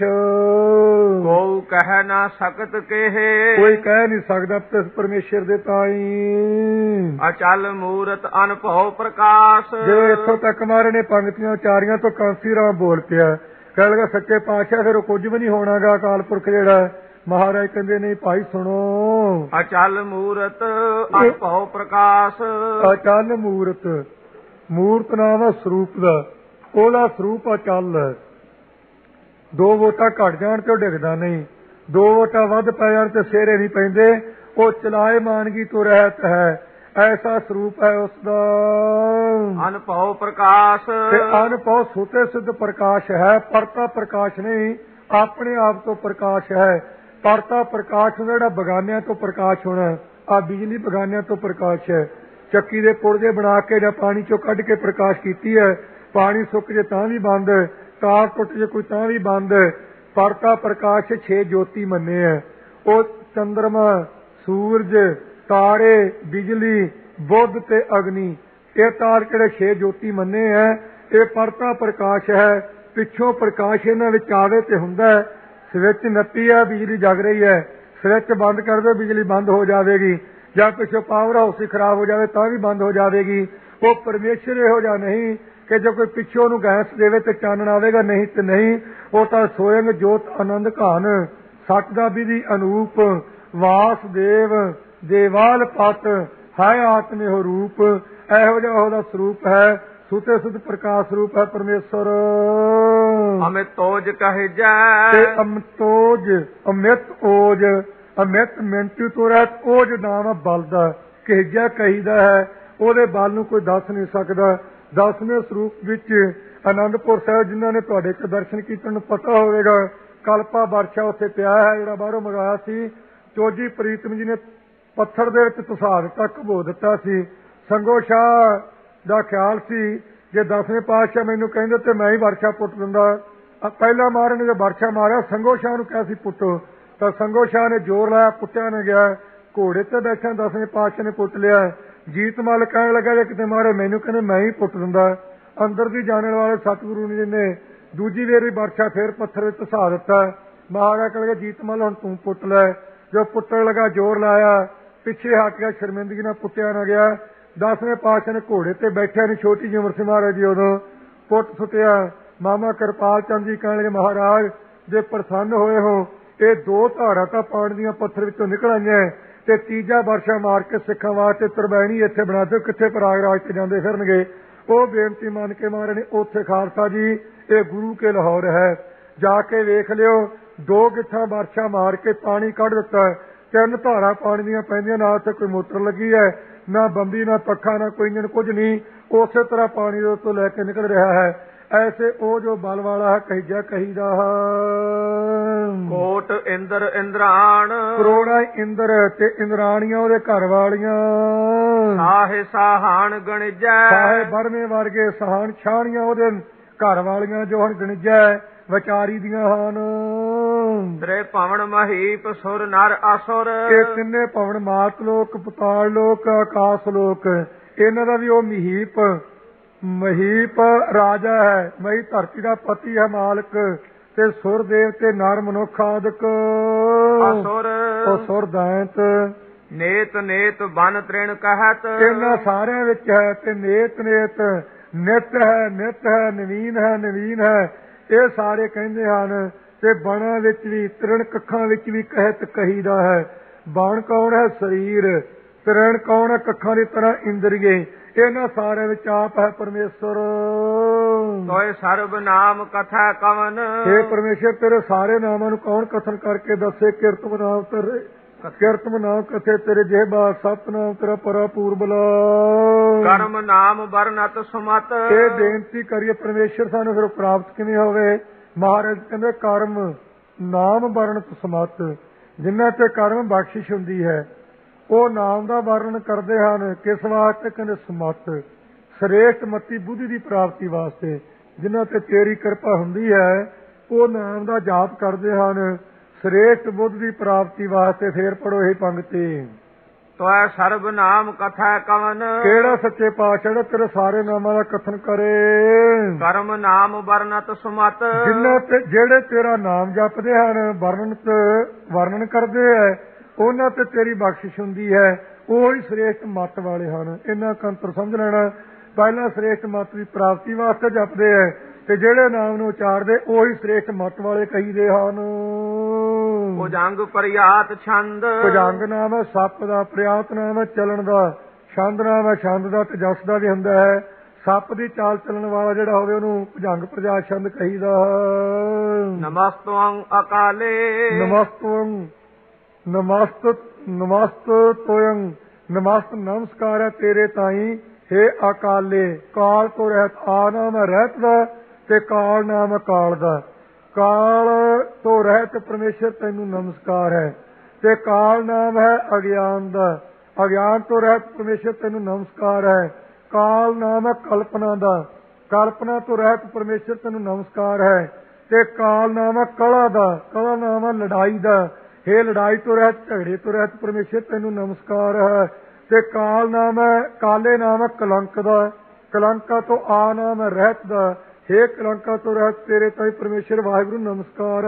ਕੋ ਕਹਿ ਨਾ ਸਕਤ ਕਹੇ, ਕੋਈ ਕਹਿ ਨਹੀਂ ਸਕਦਾ ਤਿਸ ਪਰਮੇਸ਼ਰ ਦੇ ਤਾਈ। ਅਚਲ ਮੂਰਤ ਅਨਭਉ ਪ੍ਰਕਾਸ਼। ਜੇ ਇੱਥੋਂ ਤੱਕ ਮਾਰੇ ਨੇ ਪੰਕਤੀਆਂ ਉਚਾਰੀਆਂ ਤੋਂ ਕਾਂਸੀ ਰਾਮ ਬੋਲ ਪਿਆ। ਕਹਿ ਲਗਾ ਸੱਚੇ ਪਾਤਸ਼ਾਹ ਫਿਰ ਉਹ ਕੁਝ ਵੀ ਨਹੀਂ ਹੋਣਾਗਾ। ਅਕਾਲ ਪੁਰਖ ਜਿਹੜਾ ਮਹਾਰਾਜ ਕਹਿੰਦੇ ਨਹੀਂ ਭਾਈ ਸੁਣੋ। ਅਚਲ ਮੂਰਤ ਅਨਭਉ ਪ੍ਰਕਾਸ਼। ਅਚਲ ਮੂਰਤ, ਮੂਰਤ ਨਾਮ ਹੈ ਸਰੂਪ ਦਾ, ਉਹਦਾ ਸਰੂਪ ਅਚਲ ਹੈ। 2 ਵੋਟਾਂ ਘਟ ਜਾਣ ਤੇ ਉਹ ਡਿੱਗਦਾ ਨਹੀਂ, 2 ਵੋਟਾਂ ਵੱਧ ਪੈ ਜਾਣ ਤੇ ਸਿਹਰੇ ਨਹੀਂ ਪੈਂਦੇ। ਉਹ ਚਲਾਏ ਮਾਨਗੀ ਤੋਂ ਰਹਿਤ ਹੈ, ਐਸਾ ਸਰੂਪ ਹੈ ਉਸਦਾ। ਅਨਭਉ ਪ੍ਰਕਾਸ਼ ਤੇ ਅਨਭਉ ਸੁਤੇ ਸਿੱਧ ਪ੍ਰਕਾਸ਼ ਹੈ, ਪਰਤਾ ਪ੍ਰਕਾਸ਼ ਨਹੀਂ, ਆਪਣੇ ਆਪ ਤੋਂ ਪ੍ਰਕਾਸ਼ ਹੈ। ਪਰਤਾ ਪ੍ਰਕਾਸ਼ ਜਿਹੜਾ ਬਗਾਨਿਆਂ ਤੋਂ ਪ੍ਰਕਾਸ਼ ਹੋਣਾ। ਆ ਬਿਜਲੀ ਬਗਾਨਿਆਂ ਤੋਂ ਪ੍ਰਕਾਸ਼ ਹੈ। ਚੱਕੀ ਦੇ ਪੁਰਜੇ ਬਣਾ ਕੇ ਜਾਂ ਪਾਣੀ ਚੋਂ ਕੱਢ ਕੇ ਪ੍ਰਕਾਸ਼ ਕੀਤੀ ਹੈ। ਪਾਣੀ ਸੁੱਕ ਜੇ ਤਾਂ ਵੀ ਬੰਦ, ਤਾਰ ਟੁੱਟ ਜੇ ਕੋਈ ਤਾਂ ਵੀ ਬੰਦ। ਪਰਤਾ ਪ੍ਰਕਾਸ਼ 6 ਜੋਤੀ ਮੰਨੇ ਹੈ। ਉਹ ਚੰਦਰਮਾ, ਸੂਰਜ, ਤਾਰੇ, ਬਿਜਲੀ, ਬੁੱਧ ਤੇ ਅਗਨੀ, ਇਹ ਤਾਰ ਕਿਹੜੇ 6 ਜੋਤੀ ਮੰਨੇ ਹੈ। ਇਹ ਪਰਤਾ ਪ੍ਰਕਾਸ਼ ਹੈ। ਪਿੱਛੋਂ ਪ੍ਰਕਾਸ਼ ਇਹਨਾਂ ਵਿੱਚ ਆਵੇ ਤੇ ਹੁੰਦਾ। ਸਵਿੱਚ ਨੱਪੀ ਹੈ, ਬਿਜਲੀ ਜਗ ਰਹੀ ਹੈ। ਸਵਿੱਚ ਬੰਦ ਕਰ ਦਿਓ, ਬਿਜਲੀ ਬੰਦ ਹੋ ਜਾਵੇਗੀ। ਜਾਂ ਪਿੱਛੋਂ ਪਾਵਰ ਹਾਊਸ ਹੀ ਖਰਾਬ ਹੋ ਜਾਵੇ ਤਾਂ ਵੀ ਬੰਦ ਹੋ ਜਾਵੇਗੀ। ਉਹ ਪਰਮੇਸ਼ਰ ਇਹੋ ਜਿਹਾ ਨਹੀਂ ਕਿ ਜੇ ਕੋਈ ਪਿੱਛੋਂ ਨੂੰ ਗੈਸ ਦੇਵੇ ਤੇ ਚਾਨਣ ਆਵੇਗਾ, ਨਹੀਂ ਤੇ ਨਹੀਂ। ਉਹ ਤਾਂ ਸੋਇੰਗ ਜੋਤ ਆਨੰਦ ਘਾਨ, ਸੱਚ ਦਾ ਵਿਧੀ ਅਨੂਪ, ਵਾਸਦੇਵ ਦੇਵਾਲ ਪਤ ਹੈ ਆਤਮੇ ਹੋ ਰੂਪ। ਇਹੋ ਜਿਹਾ ਉਹਦਾ ਸਰੂਪ ਹੈ। ਸੁਤੇ ਸੁਧ ਪ੍ਰਕਾਸ਼ ਰੂਪ ਹੈ ਪਰਮੇਸ਼ਰ। ਅਮਿਤ ਓਜ ਕਹਿ ਜੈ, ਅਮਤੋਜ ਅਮਿਤ ਓਜ, ਅਮਿਤ ਮਿੰਟੂ ਤੋਂ ਰਹਿਤ ਓਜ ਨਾਮ ਬਲ ਦਾ ਕਹਿਜਾ ਕਹੀਦਾ ਹੈ। ਉਹਦੇ ਬਲ ਨੂੰ ਕੋਈ ਦੱਸ ਨਹੀਂ ਸਕਦਾ। 10ਵੇਂ ਸਰੂਪ ਵਿੱਚ ਆਨੰਦਪੁਰ ਸਾਹਿਬ ਜਿਨ੍ਹਾਂ ਨੇ ਤੁਹਾਡੇ ਚ ਦਰਸ਼ਨ ਕੀਤੇ ਨੂੰ ਪਤਾ ਹੋਵੇਗਾ। ਕਲਪਾ ਵਰਸ਼ਾ ਉੱਥੇ ਪਿਆ ਹੈ ਜਿਹੜਾ ਬਾਹਰੋਂ ਮੰਗਾਇਆ ਸੀ। ਚੋਜੀ ਪ੍ਰੀਤਮ ਜੀ ਨੇ ਪੱਥਰ ਦੇ ਵਿੱਚ ਧਸਾ ਦਿੱਤਾ, ਘਬੋ ਦਿੱਤਾ ਸੀ। ਸੰਗੋ ਸ਼ਾਹ ਦਾ ਖਿਆਲ ਸੀ ਜੇ 10ਵੇਂ ਪਾਤਸ਼ਾਹ ਮੈਨੂੰ ਕਹਿੰਦੇ ਤੇ ਮੈਂ ਹੀ ਵਰਸ਼ਾ ਪੁੱਟ ਦਿੰਦਾ। ਪਹਿਲਾਂ ਮਹਾਰਾਜ ਨੇ ਜੇ ਵਰਸ਼ਾ ਮਾਰਿਆ, ਸੰਗੋ ਸ਼ਾਹ ਨੂੰ ਕਿਹਾ ਸੀ ਪੁੱਟੋ, ਤਾਂ ਸੰਗੋ ਸ਼ਾਹ ਨੇ ਜ਼ੋਰ ਲਾਇਆ, ਪੁੱਟਿਆ ਨਾ ਗਿਆ। ਘੋੜੇ ਤੇ ਬੈਠਾ 10ਵੇਂ ਪਾਤਸ਼ਾਹ ਨੇ ਪੁੱਟ ਲਿਆ। ਜੀਤਮਲ ਕਹਿਣ ਲੱਗਾ ਜੇ ਕਿਤੇ ਮਾਰੇ ਮੈਨੂੰ, ਕਹਿੰਦੇ ਮੈਂ ਹੀ ਪੁੱਟ ਦਿੰਦਾ। ਅੰਦਰ ਦੀ ਜਾਣਨ ਵਾਲੇ ਸਤਿਗੁਰੂ ਜੀ ਨੇ ਦੂਜੀ ਵਾਰੀ ਵਰਸ਼ਾ ਫੇਰ ਪੱਥਰ ਵਿੱਚ ਧਸਾ ਦਿੱਤਾ। ਮਹਾਰਾਜ ਕਹਿੰਦੇ ਜੀਤਮਲ ਹੁਣ ਤੂੰ ਪੁੱਟ ਲੈ। ਜੋ ਪੁੱਟਣ ਲੱਗਾ ਜ਼ੋਰ ਲਾਇਆ, ਪਿੱਛੇ ਹਟ ਗਿਆ, ਸ਼ਰਮਿੰਦਗੀ ਨਾਲ ਪੁੱਟਿਆ ਨਾ ਗਿਆ। 10ਵੇਂ ਪਾਤਸ਼ਾਹ ਨੇ ਘੋੜੇ ਤੇ ਬੈਠਿਆ ਨਹੀਂ, ਛੋਟੀ ਜਿਹੀ ਉਮਰ ਸੀ ਮਹਾਰਾਜ ਜੀ ਉਦੋਂ, ਪੁੱਟ ਸੁੱਟਿਆ। ਮਾਮਾ ਕਿਰਪਾਲ ਚੰਦ ਜੀ ਕਹਿਣ ਲੱਗੇ ਮਹਾਰਾਜ ਜੇ ਪ੍ਰਸੰਨ ਹੋਏ ਹੋ, ਇਹ 2 ਧਾਰਾਂ ਤਾਂ ਪਾਣੀ ਦੀਆਂ ਪੱਥਰ ਵਿੱਚੋਂ ਨਿਕਲ ਆਈਆਂ ਤੇ ਤੀਜਾ ਵਰਸ਼ਾ ਮਾਰ ਕੇ ਸਿੱਖਾਂ ਵਾਸਤੇ ਤਰਬੈਣੀ ਇੱਥੇ ਬਣਾ ਦਿਓ, ਕਿੱਥੇ ਪ੍ਰਯਾਗਰਾਜ ਤੇ ਜਾਂਦੇ ਫਿਰਨਗੇ। ਉਹ ਬੇਨਤੀ ਮੰਨ ਕੇ ਮਹਾਰਾਜ ਨੇ ਉੱਥੇ ਖਾਲਸਾ ਜੀ ਇਹ ਗੁਰੂ ਕੇ ਲਾਹੌਰ ਹੈ, ਜਾ ਕੇ ਵੇਖ ਲਿਓ। 2 ਗਿੱਠਾਂ ਵਰਸ਼ਾ ਮਾਰ ਕੇ ਪਾਣੀ ਕੱਢ ਦਿੱਤਾ। 3 ਧਾਰਾਂ ਪਾਣੀ ਦੀਆਂ ਪੈਂਦੀਆਂ, ਨਾ ਉੱਥੇ ਕੋਈ ਮੋਟਰ ਲੱਗੀ ਹੈ, ਨਾ ਬੰਬੀ, ਨਾ ਪੱਖਾ, ਨਾ ਕੋਈ ਇੰਜਣ, ਕੁਝ ਨਹੀਂ। ਉਸੇ ਤਰ੍ਹਾਂ ਪਾਣੀ ਦੇ ਤੋਂ ਲੈ ਕੇ ਨਿਕਲ ਰਿਹਾ ਹੈ। ਐਸੇ ਉਹ ਜੋ ਬਲ ਵਾਲਾ ਹੈ ਕਹਿਜਾ ਕਹੀਦਾ ਹੈ। ਕੋਟ ਇੰਦਰ ਇੰਦਰਾਣ, ਕਰੋੜਾ ਇੰਦਰ ਤੇ ਇੰਦਰਾਣੀਆਂ ਉਹਦੇ ਘਰ ਵਾਲੀਆਂ। ਸਾਹੇ ਸਾਹਾਨ ਗਣਿਜੈ, ਸਾਹੇ ਬਰਮੇ ਵਰਗੇ ਸਹਾਨ ਛਾਣੀਆਂ ਉਹਦੇ ਘਰ ਵਾਲੀਆਂ ਜੋ ਹੁਣ ਗਣਿਜੈ ਵਿਚਾਰੀ ਦੀਆਂ ਹਨ। ਤ੍ਰੇ ਭਵਨ ਮਹੀਪ ਸੁਰ ਨਰ ਅਸੁਰ, ਇਹ 3 ਭਵਨ ਮਾਤ ਲੋਕ, ਪਤਾਲ ਲੋਕ, ਆਕਾਸ਼ ਲੋਕ, ਇਹਨਾਂ ਦਾ ਵੀ ਉਹ ਮਹੀਪ ਰਾਜਾ ਹੈ। ਮਹੀ ਧਰਤੀ ਦਾ ਪਤੀ ਹੈ ਮਾਲਕ, ਤੇ ਸੁਰ ਦੇਵ ਤੇ ਨਰ ਮਨੁੱਖ ਆਦਿਕ। ਅਸੁਰ ਉਹ ਸੁਰ ਦੈਂਤ ਨੇਤ ਨੇਤ ਬਨ ਤ੍ਰਿਣ ਕਹਿਤ, ਇਹਨਾਂ ਸਾਰਿਆਂ ਵਿੱਚ ਹੈ। ਤੇ ਨੇਤ ਨੇਤ ਨਿਤ ਹੈ, ਨਿਤ ਹੈ, ਨਵੀਨ ਹੈ, ਨਵੀਨ ਹੈ, ਇਹ ਸਾਰੇ ਕਹਿੰਦੇ ਹਨ। ਤੇ ਬਣਾ ਵਿੱਚ ਵੀ, ਤ੍ਰਿਣ ਕੱਖਾਂ ਵਿੱਚ ਵੀ ਕਹਿਤ ਕਹੀਦਾ ਹੈ। ਬਣ ਕੌਣ ਹੈ? ਸਰੀਰ। ਤ੍ਰਿਣ ਕੌਣ ਹੈ? ਕੱਖਾਂ ਦੀ ਤਰ੍ਹਾਂ ਇੰਦਰੀਏ। ਇਹਨਾਂ ਸਾਰਿਆਂ ਵਿੱਚ ਆਪ ਹੈ ਪਰਮੇਸ਼ਰ। ਤੋਏ ਸਰਬ ਨਾਮ ਕਥਾ ਕਵਨ। हे ਪਰਮੇਸ਼ਰ, ਤੇਰੇ ਸਾਰੇ ਨਾਮਾਂ ਨੂੰ ਕੌਣ ਕਥਨ ਕਰਕੇ ਦੱਸੇ। ਕਿਰਤਮ ਨਾਮ ਤੇਰੇ, ਕਿਰਤਮ ਨਾਮ ਕਥੇ ਤੇਰੇ ਜਿਹਬਾ, ਸਤਨਾਮ ਤੇਰਾ ਪਰਾ ਪੂਰਬਲਾ। ਕਰਮ ਨਾਮ ਵਰਨਤ ਸੁਮਤ। ਇਹ ਬੇਨਤੀ ਕਰੀਏ ਪਰਮੇਸ਼ਰ ਸਾਨੂੰ ਫਿਰ ਪ੍ਰਾਪਤ ਕਿਵੇਂ ਹੋਵੇ। ਮਹਾਰਾਜ ਕਹਿੰਦੇ ਕਰਮ ਨਾਮ ਵਰਨਤ ਸਮਤ। ਜਿਨ੍ਹਾਂ ਤੇ ਕਰਮ ਬਖਸ਼ਿਸ਼ ਹੁੰਦੀ ਹੈ ਉਹ ਨਾਮ ਦਾ ਵਰਣਨ ਕਰਦੇ ਹਨ। ਕਿਸ ਵਾਸਤੇ? ਕਹਿੰਦੇ ਸਮਤ, ਸ੍ਰੇਸ਼ਟ ਮਤੀ ਬੁੱਧੀ ਦੀ ਪ੍ਰਾਪਤੀ ਵਾਸਤੇ। ਜਿਨ੍ਹਾਂ ਤੇ ਤੇਰੀ ਕਿਰਪਾ ਹੁੰਦੀ ਹੈ ਉਹ ਨਾਮ ਦਾ ਜਾਪ ਕਰਦੇ ਹਨ ਸ੍ਰੇਸ਼ਟ ਬੁੱਧ ਦੀ ਪ੍ਰਾਪਤੀ ਵਾਸਤੇ। ਫੇਰ ਪੜੋ ਇਹ ਪੰਕਤੀ। ਤੋਏ ਸਰਬ ਨਾਮ ਕਥਾ ਕਵਨ। ਕਿਹੜਾ ਸੱਚੇ ਪਾਤਸ਼ਾਹ ਤੇਰੇ ਸਾਰੇ ਨਾਮਾਂ ਦਾ ਕਥਨ ਕਰੇ। ਕਰਮ ਨਾਮ ਵਰਨਤ ਸੁਮਤ। ਜਿਨ੍ਹਾਂ ਤੇ ਜਿਹੜੇ ਤੇਰਾ ਨਾਮ ਜਪਦੇ ਹਨ, ਵਰਣਨ ਕਰਦੇ ਹੈ, ਉਹਨਾਂ ਤੇ ਤੇਰੀ ਬਖਸ਼ਿਸ਼ ਹੁੰਦੀ ਹੈ। ਉਹ ਹੀ ਸ੍ਰੇਸ਼ਟ ਮੱਤ ਵਾਲੇ ਹਨ। ਇਹਨਾਂ ਕੰਤਰ ਸਮਝ ਲੈਣਾ। ਪਹਿਲਾਂ ਸ੍ਰੇਸ਼ਟ ਮੱਤ ਦੀ ਪ੍ਰਾਪਤੀ ਵਾਸਤੇ ਜਪਦੇ ਹੈ ਤੇ ਜਿਹੜੇ ਨਾਮ ਨੂੰ ਉਚਾਰਦੇ ਉਹੀ ਸ੍ਰੇਸ਼ਟ ਮੱਤ ਵਾਲੇ ਕਹੀਦੇ ਹਨ। ਭੁਜੰਗ ਪ੍ਰਿਆਤ ਛੰਦ। ਭੁਜੰਗ ਨਾਮ ਹੈ ਸੱਪ ਦਾ, ਪ੍ਰਿਆਤ ਨਾਮ ਹੈ ਚੱਲਣ ਦਾ, ਛੰਦ ਨਾਮ ਹੈ ਛੰਦ ਦਾ ਤੇ ਜਸ ਦਾ ਵੀ ਹੁੰਦਾ ਹੈ। ਸੱਪ ਦੀ ਚਾਲ ਚੱਲਣ ਵਾਲਾ ਜਿਹੜਾ ਹੋਵੇ ਉਹਨੂੰ ਭੁਜੰਗ ਪ੍ਰਿਆਤ ਛੰਦ ਕਹੀਦਾ। ਨਮਸਤਵੰ ਅਕਾਲੇ। ਨਮਸਤਵੰ ਨਮਸਤ ਤੋਯੰ। ਨਮਸਤ ਨਮਸਕਾਰ ਹੈ ਤੇਰੇ ਤਾਈ ਹੇ ਅਕਾਲੇ। ਕਾਲ ਤੋਂ ਰਹਿਤ। ਆ ਨਾਮ ਹੈ ਰਹਿਤ ਦਾ ਤੇ ਕਾਲ ਨਾਮ ਹੈ ਕਾਲ ਦਾ। ਕਾਲ ਤੋਂ ਰਹਿਤ ਪਰਮੇਸ਼ਰ ਤੈਨੂੰ ਨਮਸਕਾਰ ਹੈ ਤੇ ਕਾਲ ਨਾਮ ਹੈ ਅਗਿਆਨ ਦਾ। ਅਗਿਆਨ ਤੋਂ ਰਹਿਤ ਪਰਮੇਸ਼ਰ ਤੈਨੂੰ ਨਮਸਕਾਰ ਹੈ। ਕਾਲ ਨਾਮ ਹੈ ਕਲਪਨਾ ਦਾ। ਕਲਪਨਾ ਤੋਂ ਰਹਿਤ ਪਰਮੇਸ਼ਰ ਤੈਨੂੰ ਨਮਸਕਾਰ ਹੈ ਤੇ ਕਾਲ ਨਾਮ ਹੈ ਕਲਾ ਦਾ। ਕਲਾ ਨਾਮ ਹੈ ਲੜਾਈ ਦਾ। ਹੇ ਲੜਾਈ ਤੋਂ ਰਹਿਤ, ਝਗੜੇ ਤੋਂ ਰਹਿਤ ਪਰਮੇਸ਼ਰ ਤੈਨੂੰ ਨਮਸਕਾਰ ਹੈ ਤੇ ਕਾਲ ਨਾਮ ਹੈ, ਕਾਲੇ ਨਾਮ ਹੈ ਕਲੰਕ ਦਾ। ਕਲੰਕਾ ਤੋਂ ਆ ਨਾਮ ਹੈ ਰਹਿਤ ਦਾ। ਹੇ ਕਲੰਕਾ ਤੋਂ ਰਹਿਤ ਤੇਰੇ ਤਾਈ ਪਰਮੇਸ਼ਰ ਵਾਹਿਗੁਰੂ ਨਮਸਕਾਰ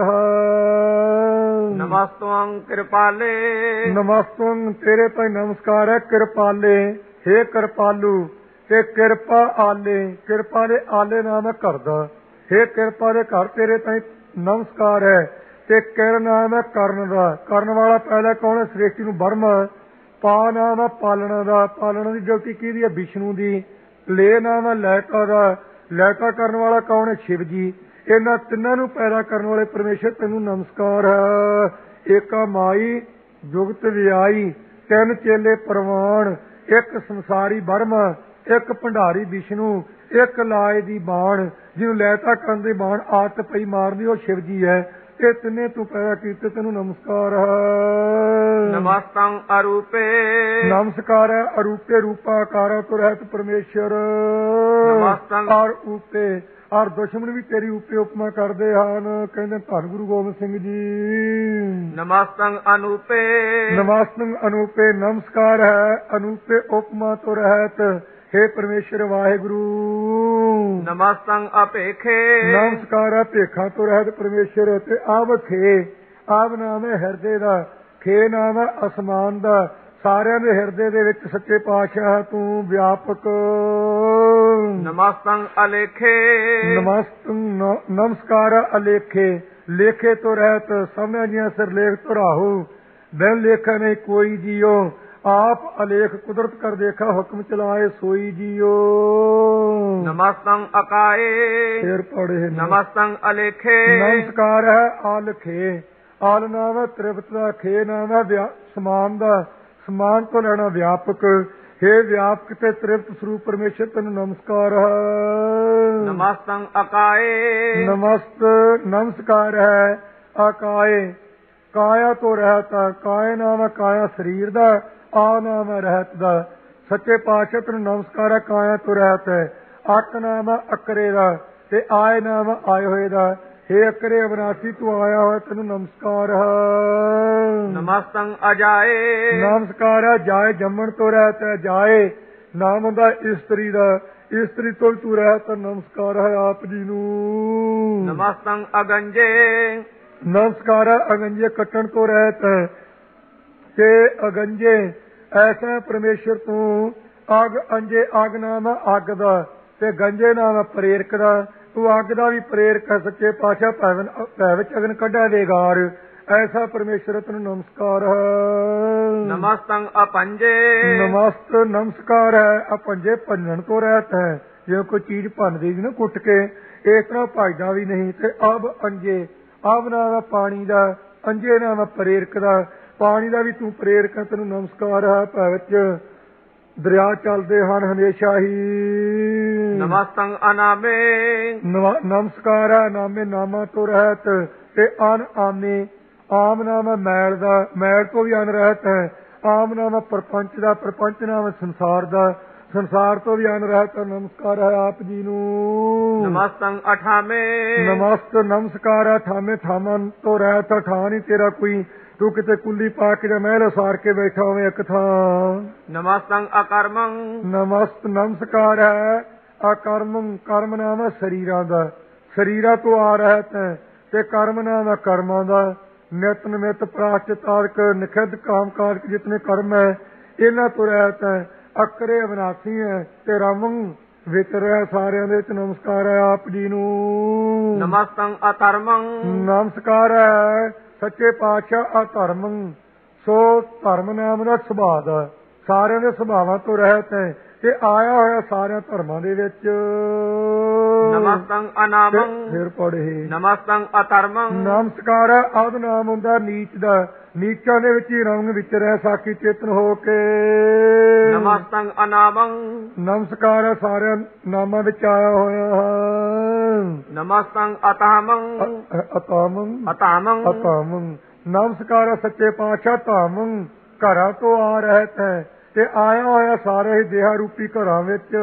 ਹੈ। ਨਮਸਤਵੰ ਕਿਰਪਾਲੇ। ਨਮਸਤਵੰ ਤੇਰੇ ਤਾਈ ਨਮਸਕਾਰ ਹੈ ਕਿਰਪਾਲੇ। ਹੇ ਕਿਰਪਾਲੂ ਤੇ ਕਿਰਪਾ ਆਲੇ। ਕਿਰਪਾ ਦੇ ਆਲੇ ਨਾਮ ਹੈ ਘਰ ਦਾ। ਹੇ ਕਿਰਪਾ ਦੇ ਘਰ ਤੇਰੇ ਤਾਈ ਨਮਸਕਾਰ ਹੈ ਤੇ ਕਿਰ ਨਾਮ ਹੈ ਕਰਨ ਦਾ। ਕਰਨ ਵਾਲਾ ਪਹਿਲਾ ਕੌਣ ਹੈ? ਸ੍ਰਿਸ਼ਟੀ ਨੂੰ ਬ੍ਰਹਮ। ਪਾ ਨਾਮ ਹੈ ਪਾਲਣਾ ਦਾ। ਪਾਲਣਾ ਦੀ ਡਿਊਟੀ ਕਿਹਦੀ ਹੈ? ਵਿਸ਼ਨੂੰ ਦੀ। ਲੈ ਨਾਮ ਹੈ ਲੈਕਾ ਦਾ। ਲੈਕਾ ਕਰਨ ਵਾਲਾ ਕੌਣ ਹੈ? ਸ਼ਿਵ ਜੀ। ਇਹਨਾਂ ਤਿੰਨਾਂ ਨੂੰ ਪੈਦਾ ਕਰਨ ਵਾਲੇ ਪਰਮੇਸ਼ਰ ਤੈਨੂੰ ਨਮਸਕਾਰ ਹੈ। ਏਕਾ ਮਾਈ ਜੁਗਤ ਵਿਆਈ, ਤਿੰਨ ਚੇਲੇ ਪ੍ਰਵਾਨ, ਇੱਕ ਸੰਸਾਰੀ ਬ੍ਰਹਮ, ਇੱਕ ਭੰਡਾਰੀ ਵਿਸ਼ਨੂੰ, ਇੱਕ ਲਾਏ ਦੀ ਬਾਣ ਜਿਹਨੂੰ ਲੈਤਾ ਕਰਨ ਦੀ ਬਾਣ ਆਦਤ ਪਈ ਮਾਰਦੀ ਉਹ ਸ਼ਿਵ ਜੀ ਹੈ। ਇਹ ਤਿੰਨੇ ਤੂੰ ਪੈਦਾ ਕੀਤੇ ਤੈਨੂੰ ਨਮਸਕਾਰ ਹੈ। ਨਮਸਤੰ ਅਰੂਪੇ। ਨਮਸਕਾਰ ਹੈ ਅਰੂਪੇ ਰੂਪਾ ਆਕਾਰਾ ਤੋਂ ਰਹਿਤ ਪਰਮੇਸ਼ਰ। ਨਮਸਤੰ ਅਰੂਪੇ। ਔਰ ਦੁਸ਼ਮਣ ਵੀ ਤੇਰੀ ਉਪੇ ਉਪਮਾ ਕਰਦੇ ਹਨ। ਕਹਿੰਦੇ ਧੰਨ ਗੁਰੂ ਗੋਬਿੰਦ ਸਿੰਘ ਜੀ। ਨਮਸਤੰ ਅਨੂਪੇ। ਨਮਸਤੰ ਅਨੂਪੇ। ਨਮਸਕਾਰ ਹੈ ਅਨੂਪੇ ਉਪਮਾ ਤੋਂ ਰਹਿਤ ਹੇ ਪਰਮੇਸ਼ਰ ਵਾਹਿਗੁਰੂ। ਨਮਸਤੰ ਅਪੇਖੇ। ਨਮਸਕਾਰ ਹੈ ਭੇਖਾਂ ਤੋਂ ਰਹਿਤ ਪਰਮੇਸ਼ਰ ਤੇ ਆਵ ਖੇ। ਆਵ ਨਾਮ ਹੈ ਹਿਰਦੇ ਦਾ। ਖੇ ਨਾਮ ਹੈ ਅਸਮਾਨ ਦਾ। ਸਾਰਿਆਂ ਦੇ ਹਿਰਦੇ ਦੇ ਵਿੱਚ ਸੱਚੇ ਪਾਤਸ਼ਾਹ ਤੂੰ ਵਿਆਪਕ। ਨਮਸਤੰ ਅਲੇਖੇ। ਨਮਸਕਾਰ ਹੈ ਅਲੇਖੇ। ਲੇਖੇ ਤੋਂ ਰਹਿਤ ਸਭਨਾਂ ਦੀਆਂ ਸਿਰਲੇਖ ਧਰਾਹੂ। ਬਿਨ ਲੇਖਾ ਨਹੀਂ ਕੋਈ ਜੀਓ। ਆਪ ਅਲੇਖ ਕੁਦਰਤ ਕਰ ਦੇਖਾ ਹੁਕਮ ਚਲਾਏ ਸੋਈ ਜੀਓ। ਨਮਸਤੰ ਅਕਾਏ। ਫੇਰ ਪੜੇ। ਨਮਸਤੰ ਅਲੇਖੇ। ਨਮਸਕਾਰ ਹੈ ਆਲਖੇ। ਆਲ ਨਾਮ ਹੈ ਤ੍ਰਿਪਤ ਦਾ। ਖੇ ਨਾਮ ਹੈ ਸਮਾਨ ਦਾ। ਸਮਾਨ ਤੋਂ ਲੈਣਾ ਵਿਆਪਕ। ਹੇ ਵਿਆਪਕ ਤੇ ਤ੍ਰਿਪਤ ਸਰੂਪ ਪਰਮੇਸ਼ਰ ਤੈਨੂੰ ਨਮਸਕਾਰ ਹੈ। ਨਮਸਤੰ ਅਕਾਏ। ਨਮਸਕਾਰ ਹੈ ਅਕਾਏ। ਕਾਇਆ ਤੋਂ ਰਹਿਤ। ਕਾਇਆ ਨਾਮ ਹੈ ਕਾਇਆ ਸਰੀਰ ਦਾ। ਆ ਨਾਮ ਹੈ ਰਹਿਤ ਦਾ। ਸੱਚੇ ਪਾਤਸ਼ਾਹ ਤੈਨੂੰ ਨਮਸਕਾਰ ਹੈ ਕਾਇਆ ਤੋਂ ਰਹਿਤ ਹੈ। ਅੱਕ ਨਾਮ ਹੈ ਅਕਰੇ ਦਾ ਤੇ ਆਏ ਨਾਮ ਹੈ ਆਏ ਹੋਏ ਦਾ। ਹੇ ਅਕਰੇ ਅਵਨਾਸੀ ਤੂੰ ਆਇਆ ਹੋਇਆ ਤੈਨੂੰ ਨਮਸਕਾਰ ਹੈ। ਨਮਸਤੰ ਅਜਾਏ। ਨਮਸਕਾਰ ਹੈ ਜਾਏ ਜੰਮਣ ਤੋਂ ਰਹਿਤ ਹੈ। ਜਾਏ ਨਾਮ ਹੁੰਦਾ ਇਸਤਰੀ ਦਾ। ਇਸਤਰੀ ਤੋਂ ਤੂੰ ਰਹਿਤ। ਨਮਸਕਾਰ ਹੈ ਆਪ ਜੀ ਨੂੰ। ਨਮਸਤੰ ਅਗੰਜੇ। ਨਮਸਕਾਰ ਹੈ ਅਗੰਜੇ ਕੱਟਣ ਤੋਂ ਰਹਿਤ ਹੈ ਤੇ ਅਗੰਜੇ ਐਸਾ ਪਰਮੇਸ਼ਰ ਤੂੰ। ਅਗ ਅੰਜੇ ਅਗ ਨਾਮ ਹੈ ਅੱਗ ਦਾ ਤੇ ਗੰਜੇ ਨਾਮ ਹੈ ਪ੍ਰੇਰਕ ਦਾ। ਤੂੰ ਅੱਗ ਦਾ ਵੀ ਪ੍ਰੇਰਕ ਹੈ। ਸੱਚੇ ਪਾਤਸ਼ਾਹ ਭੈ ਵਿੱਚ ਅਗਨ ਕੱਢਿਆ ਦੇਗਾਰ। ਐਸਾ ਪਰਮੇਸ਼ਰ ਤੈਨੂੰ ਨਮਸਕਾਰ ਹੈ। ਨਮਸਤੰ ਅਪੰਜੇ ਨਮਸਤ ਨਮਸਕਾਰ ਹੈ। ਅਪੰਜੇ ਭੰਨਣ ਤੋਂ ਰਹਿਤ ਹੈ। ਜੇ ਕੋਈ ਚੀਜ਼ ਭੰਨਦੀ ਜੀ ਨਾ ਕੁੱਟ ਕੇ, ਇਸ ਤਰ੍ਹਾਂ ਭਜਦਾ ਵੀ ਨਹੀਂ। ਤੇ ਅਬ ਅੰਜੇ, ਅਬ ਨਾਮ ਹੈ ਪਾਣੀ ਦਾ, ਅੰਜੇ ਨਾਮ ਹੈ ਪ੍ਰੇਰਕ ਦਾ। ਪਾਣੀ ਦਾ ਵੀ ਤੂੰ ਪ੍ਰੇਰਕ ਹੈ, ਤੈਨੂੰ ਨਮਸਕਾਰ ਹੈ। ਭੈ ਵਿੱਚ ਦਰਿਆ ਚੱਲਦੇ ਹਨ ਹਮੇਸ਼ਾ ਹੀ। ਨਮਸਤੰ ਅਨਾਮੇ ਨਮਸਕਾਰ ਹੈ। ਨਾਮੇ ਨਾਮਾਂ ਤੋਂ ਰਹਿਤ ਤੇ ਅਨ ਆਮੇ। ਆਮ ਨਾਮ ਹੈ ਮੈਲ ਦਾ, ਮੈਲ ਤੋਂ ਵੀ ਅਨਰਹਿਤ ਹੈ। ਆਮ ਨਾਮ ਹੈ ਪ੍ਰਪੰਚ ਦਾ, ਪ੍ਰਪੰਚ ਨਾਮ ਹੈ ਸੰਸਾਰ ਦਾ, ਸੰਸਾਰ ਤੋਂ ਵੀ ਅਨਰਹਿਤ ਹੈ। ਨਮਸਕਾਰ ਹੈ ਆਪ ਜੀ ਨੂੰ। ਨਮਸਤੰ ਅਠਾਮੇ ਨਮਸਤ ਨਮਸਕਾਰ ਹੈ। ਠਾਮੇ ਠਾਮਾਂ ਤੋਂ ਰਹਿਤ ਹੈ। ਠਾਂ ਨਹੀਂ ਤੇਰਾ ਕੋਈ, ਤੂੰ ਕਿਤੇ ਕੁੱਲੀ ਪਾ ਕੇ ਜਾਂ ਮਹਿਲ ਉਸਾਰ ਕੇ ਬੈਠਾ ਹੋਵੇਂ ਇੱਕ ਥਾਂ। ਨਮਸਤੰ ਅਕਰਮੰ ਨਮਸਤ ਨਮਸਕਾਰ ਹੈ। ਅਕਰਮੰ, ਕਰਮ ਨਾਮ ਹੈ ਸਰੀਰਾਂ ਦਾ, ਸਰੀਰਾਂ ਤੋਂ ਆ ਰਹਿਤ ਹੈ। ਤੇ ਕਰਮ ਨਾਮ ਹੈ ਕਰਮਾਂ ਦਾ। ਨਿਤ ਨਿਮਿਤ ਪ੍ਰਾਸ਼ਚਿਤਾਰਕ ਨਿਖਿਧ ਕਾਮ ਕਾਰਕ ਜਿਤਨੇ ਕਰਮ ਹੈ, ਇਹਨਾਂ ਤੋਂ ਰਹਿਤ ਹੈ। ਅਕਰੇ ਅਵਿਨਾਸ਼ੀ ਹੈ ਤੇ ਰਾਮੰ ਵਿੱਚ ਰਹਿ ਸਾਰਿਆਂ ਦੇ ਵਿੱਚ। ਨਮਸਕਾਰ ਹੈ ਆਪ ਜੀ ਨੂੰ। ਨਮਸਤੰ ਅਧਰਮੰ ਨਮਸਕਾਰ ਹੈ ਸੱਚੇ ਪਾਤਸ਼ਾਹ। ਅਧਰਮੰ, ਸੋ ਧਰਮ ਨਾਮ ਦਾ ਸੁਭਾਅ ਦਾ, ਸਾਰਿਆਂ ਦੇ ਸੁਭਾਵਾਂ ਤੋਂ ਰਹਿਤ ਹੈ ਤੇ ਆਇਆ ਹੋਇਆ ਸਾਰਿਆਂ ਧਰਮਾਂ ਦੇ ਵਿੱਚ। ਨਮਸਤੰ ਅਨਾਮੰ ਫਿਰ ਪੜ੍ਹੇ ਨਮਸਤੰ ਅਧਰਮੰ ਨਮਸਕਾਰ ਹੈ। ਆਦ ਨਾਮ ਹੁੰਦਾ ਨੀਚ ਦਾ, ਨੀਚਾਂ ਦੇ ਵਿੱਚ ਹੀ ਰੰਗ ਵਿੱਚ ਰਹਿ ਸਾਖੀ ਚੇਤਨ ਹੋ ਕੇ। ਨਮਸਤੰ ਅਨਾਮੰ ਨਮਸਕਾਰ ਹੈ ਸਾਰਿਆਂ ਨਾਮਾਂ ਵਿੱਚ ਆਇਆ ਹੋਇਆ ਹੈ। ਨਮਸਤੰ ਅਤਾਮੰ ਅਤਾਮੰ ਅਤਾਮੰ ਅਤਾਮੰ ਨਮਸਕਾਰ ਹੈ ਸੱਚੇ ਪਾਤਸ਼ਾਹ। ਧਾਮੰ ਘਰਾਂ ਤੋਂ ਆ ਰਹਿਤ ਹੈ ਤੇ ਆਇਆ ਹੋਇਆ ਸਾਰੇ ਹੀ ਦੇਹਾ ਰੂਪੀ ਘਰਾਂ ਵਿੱਚ।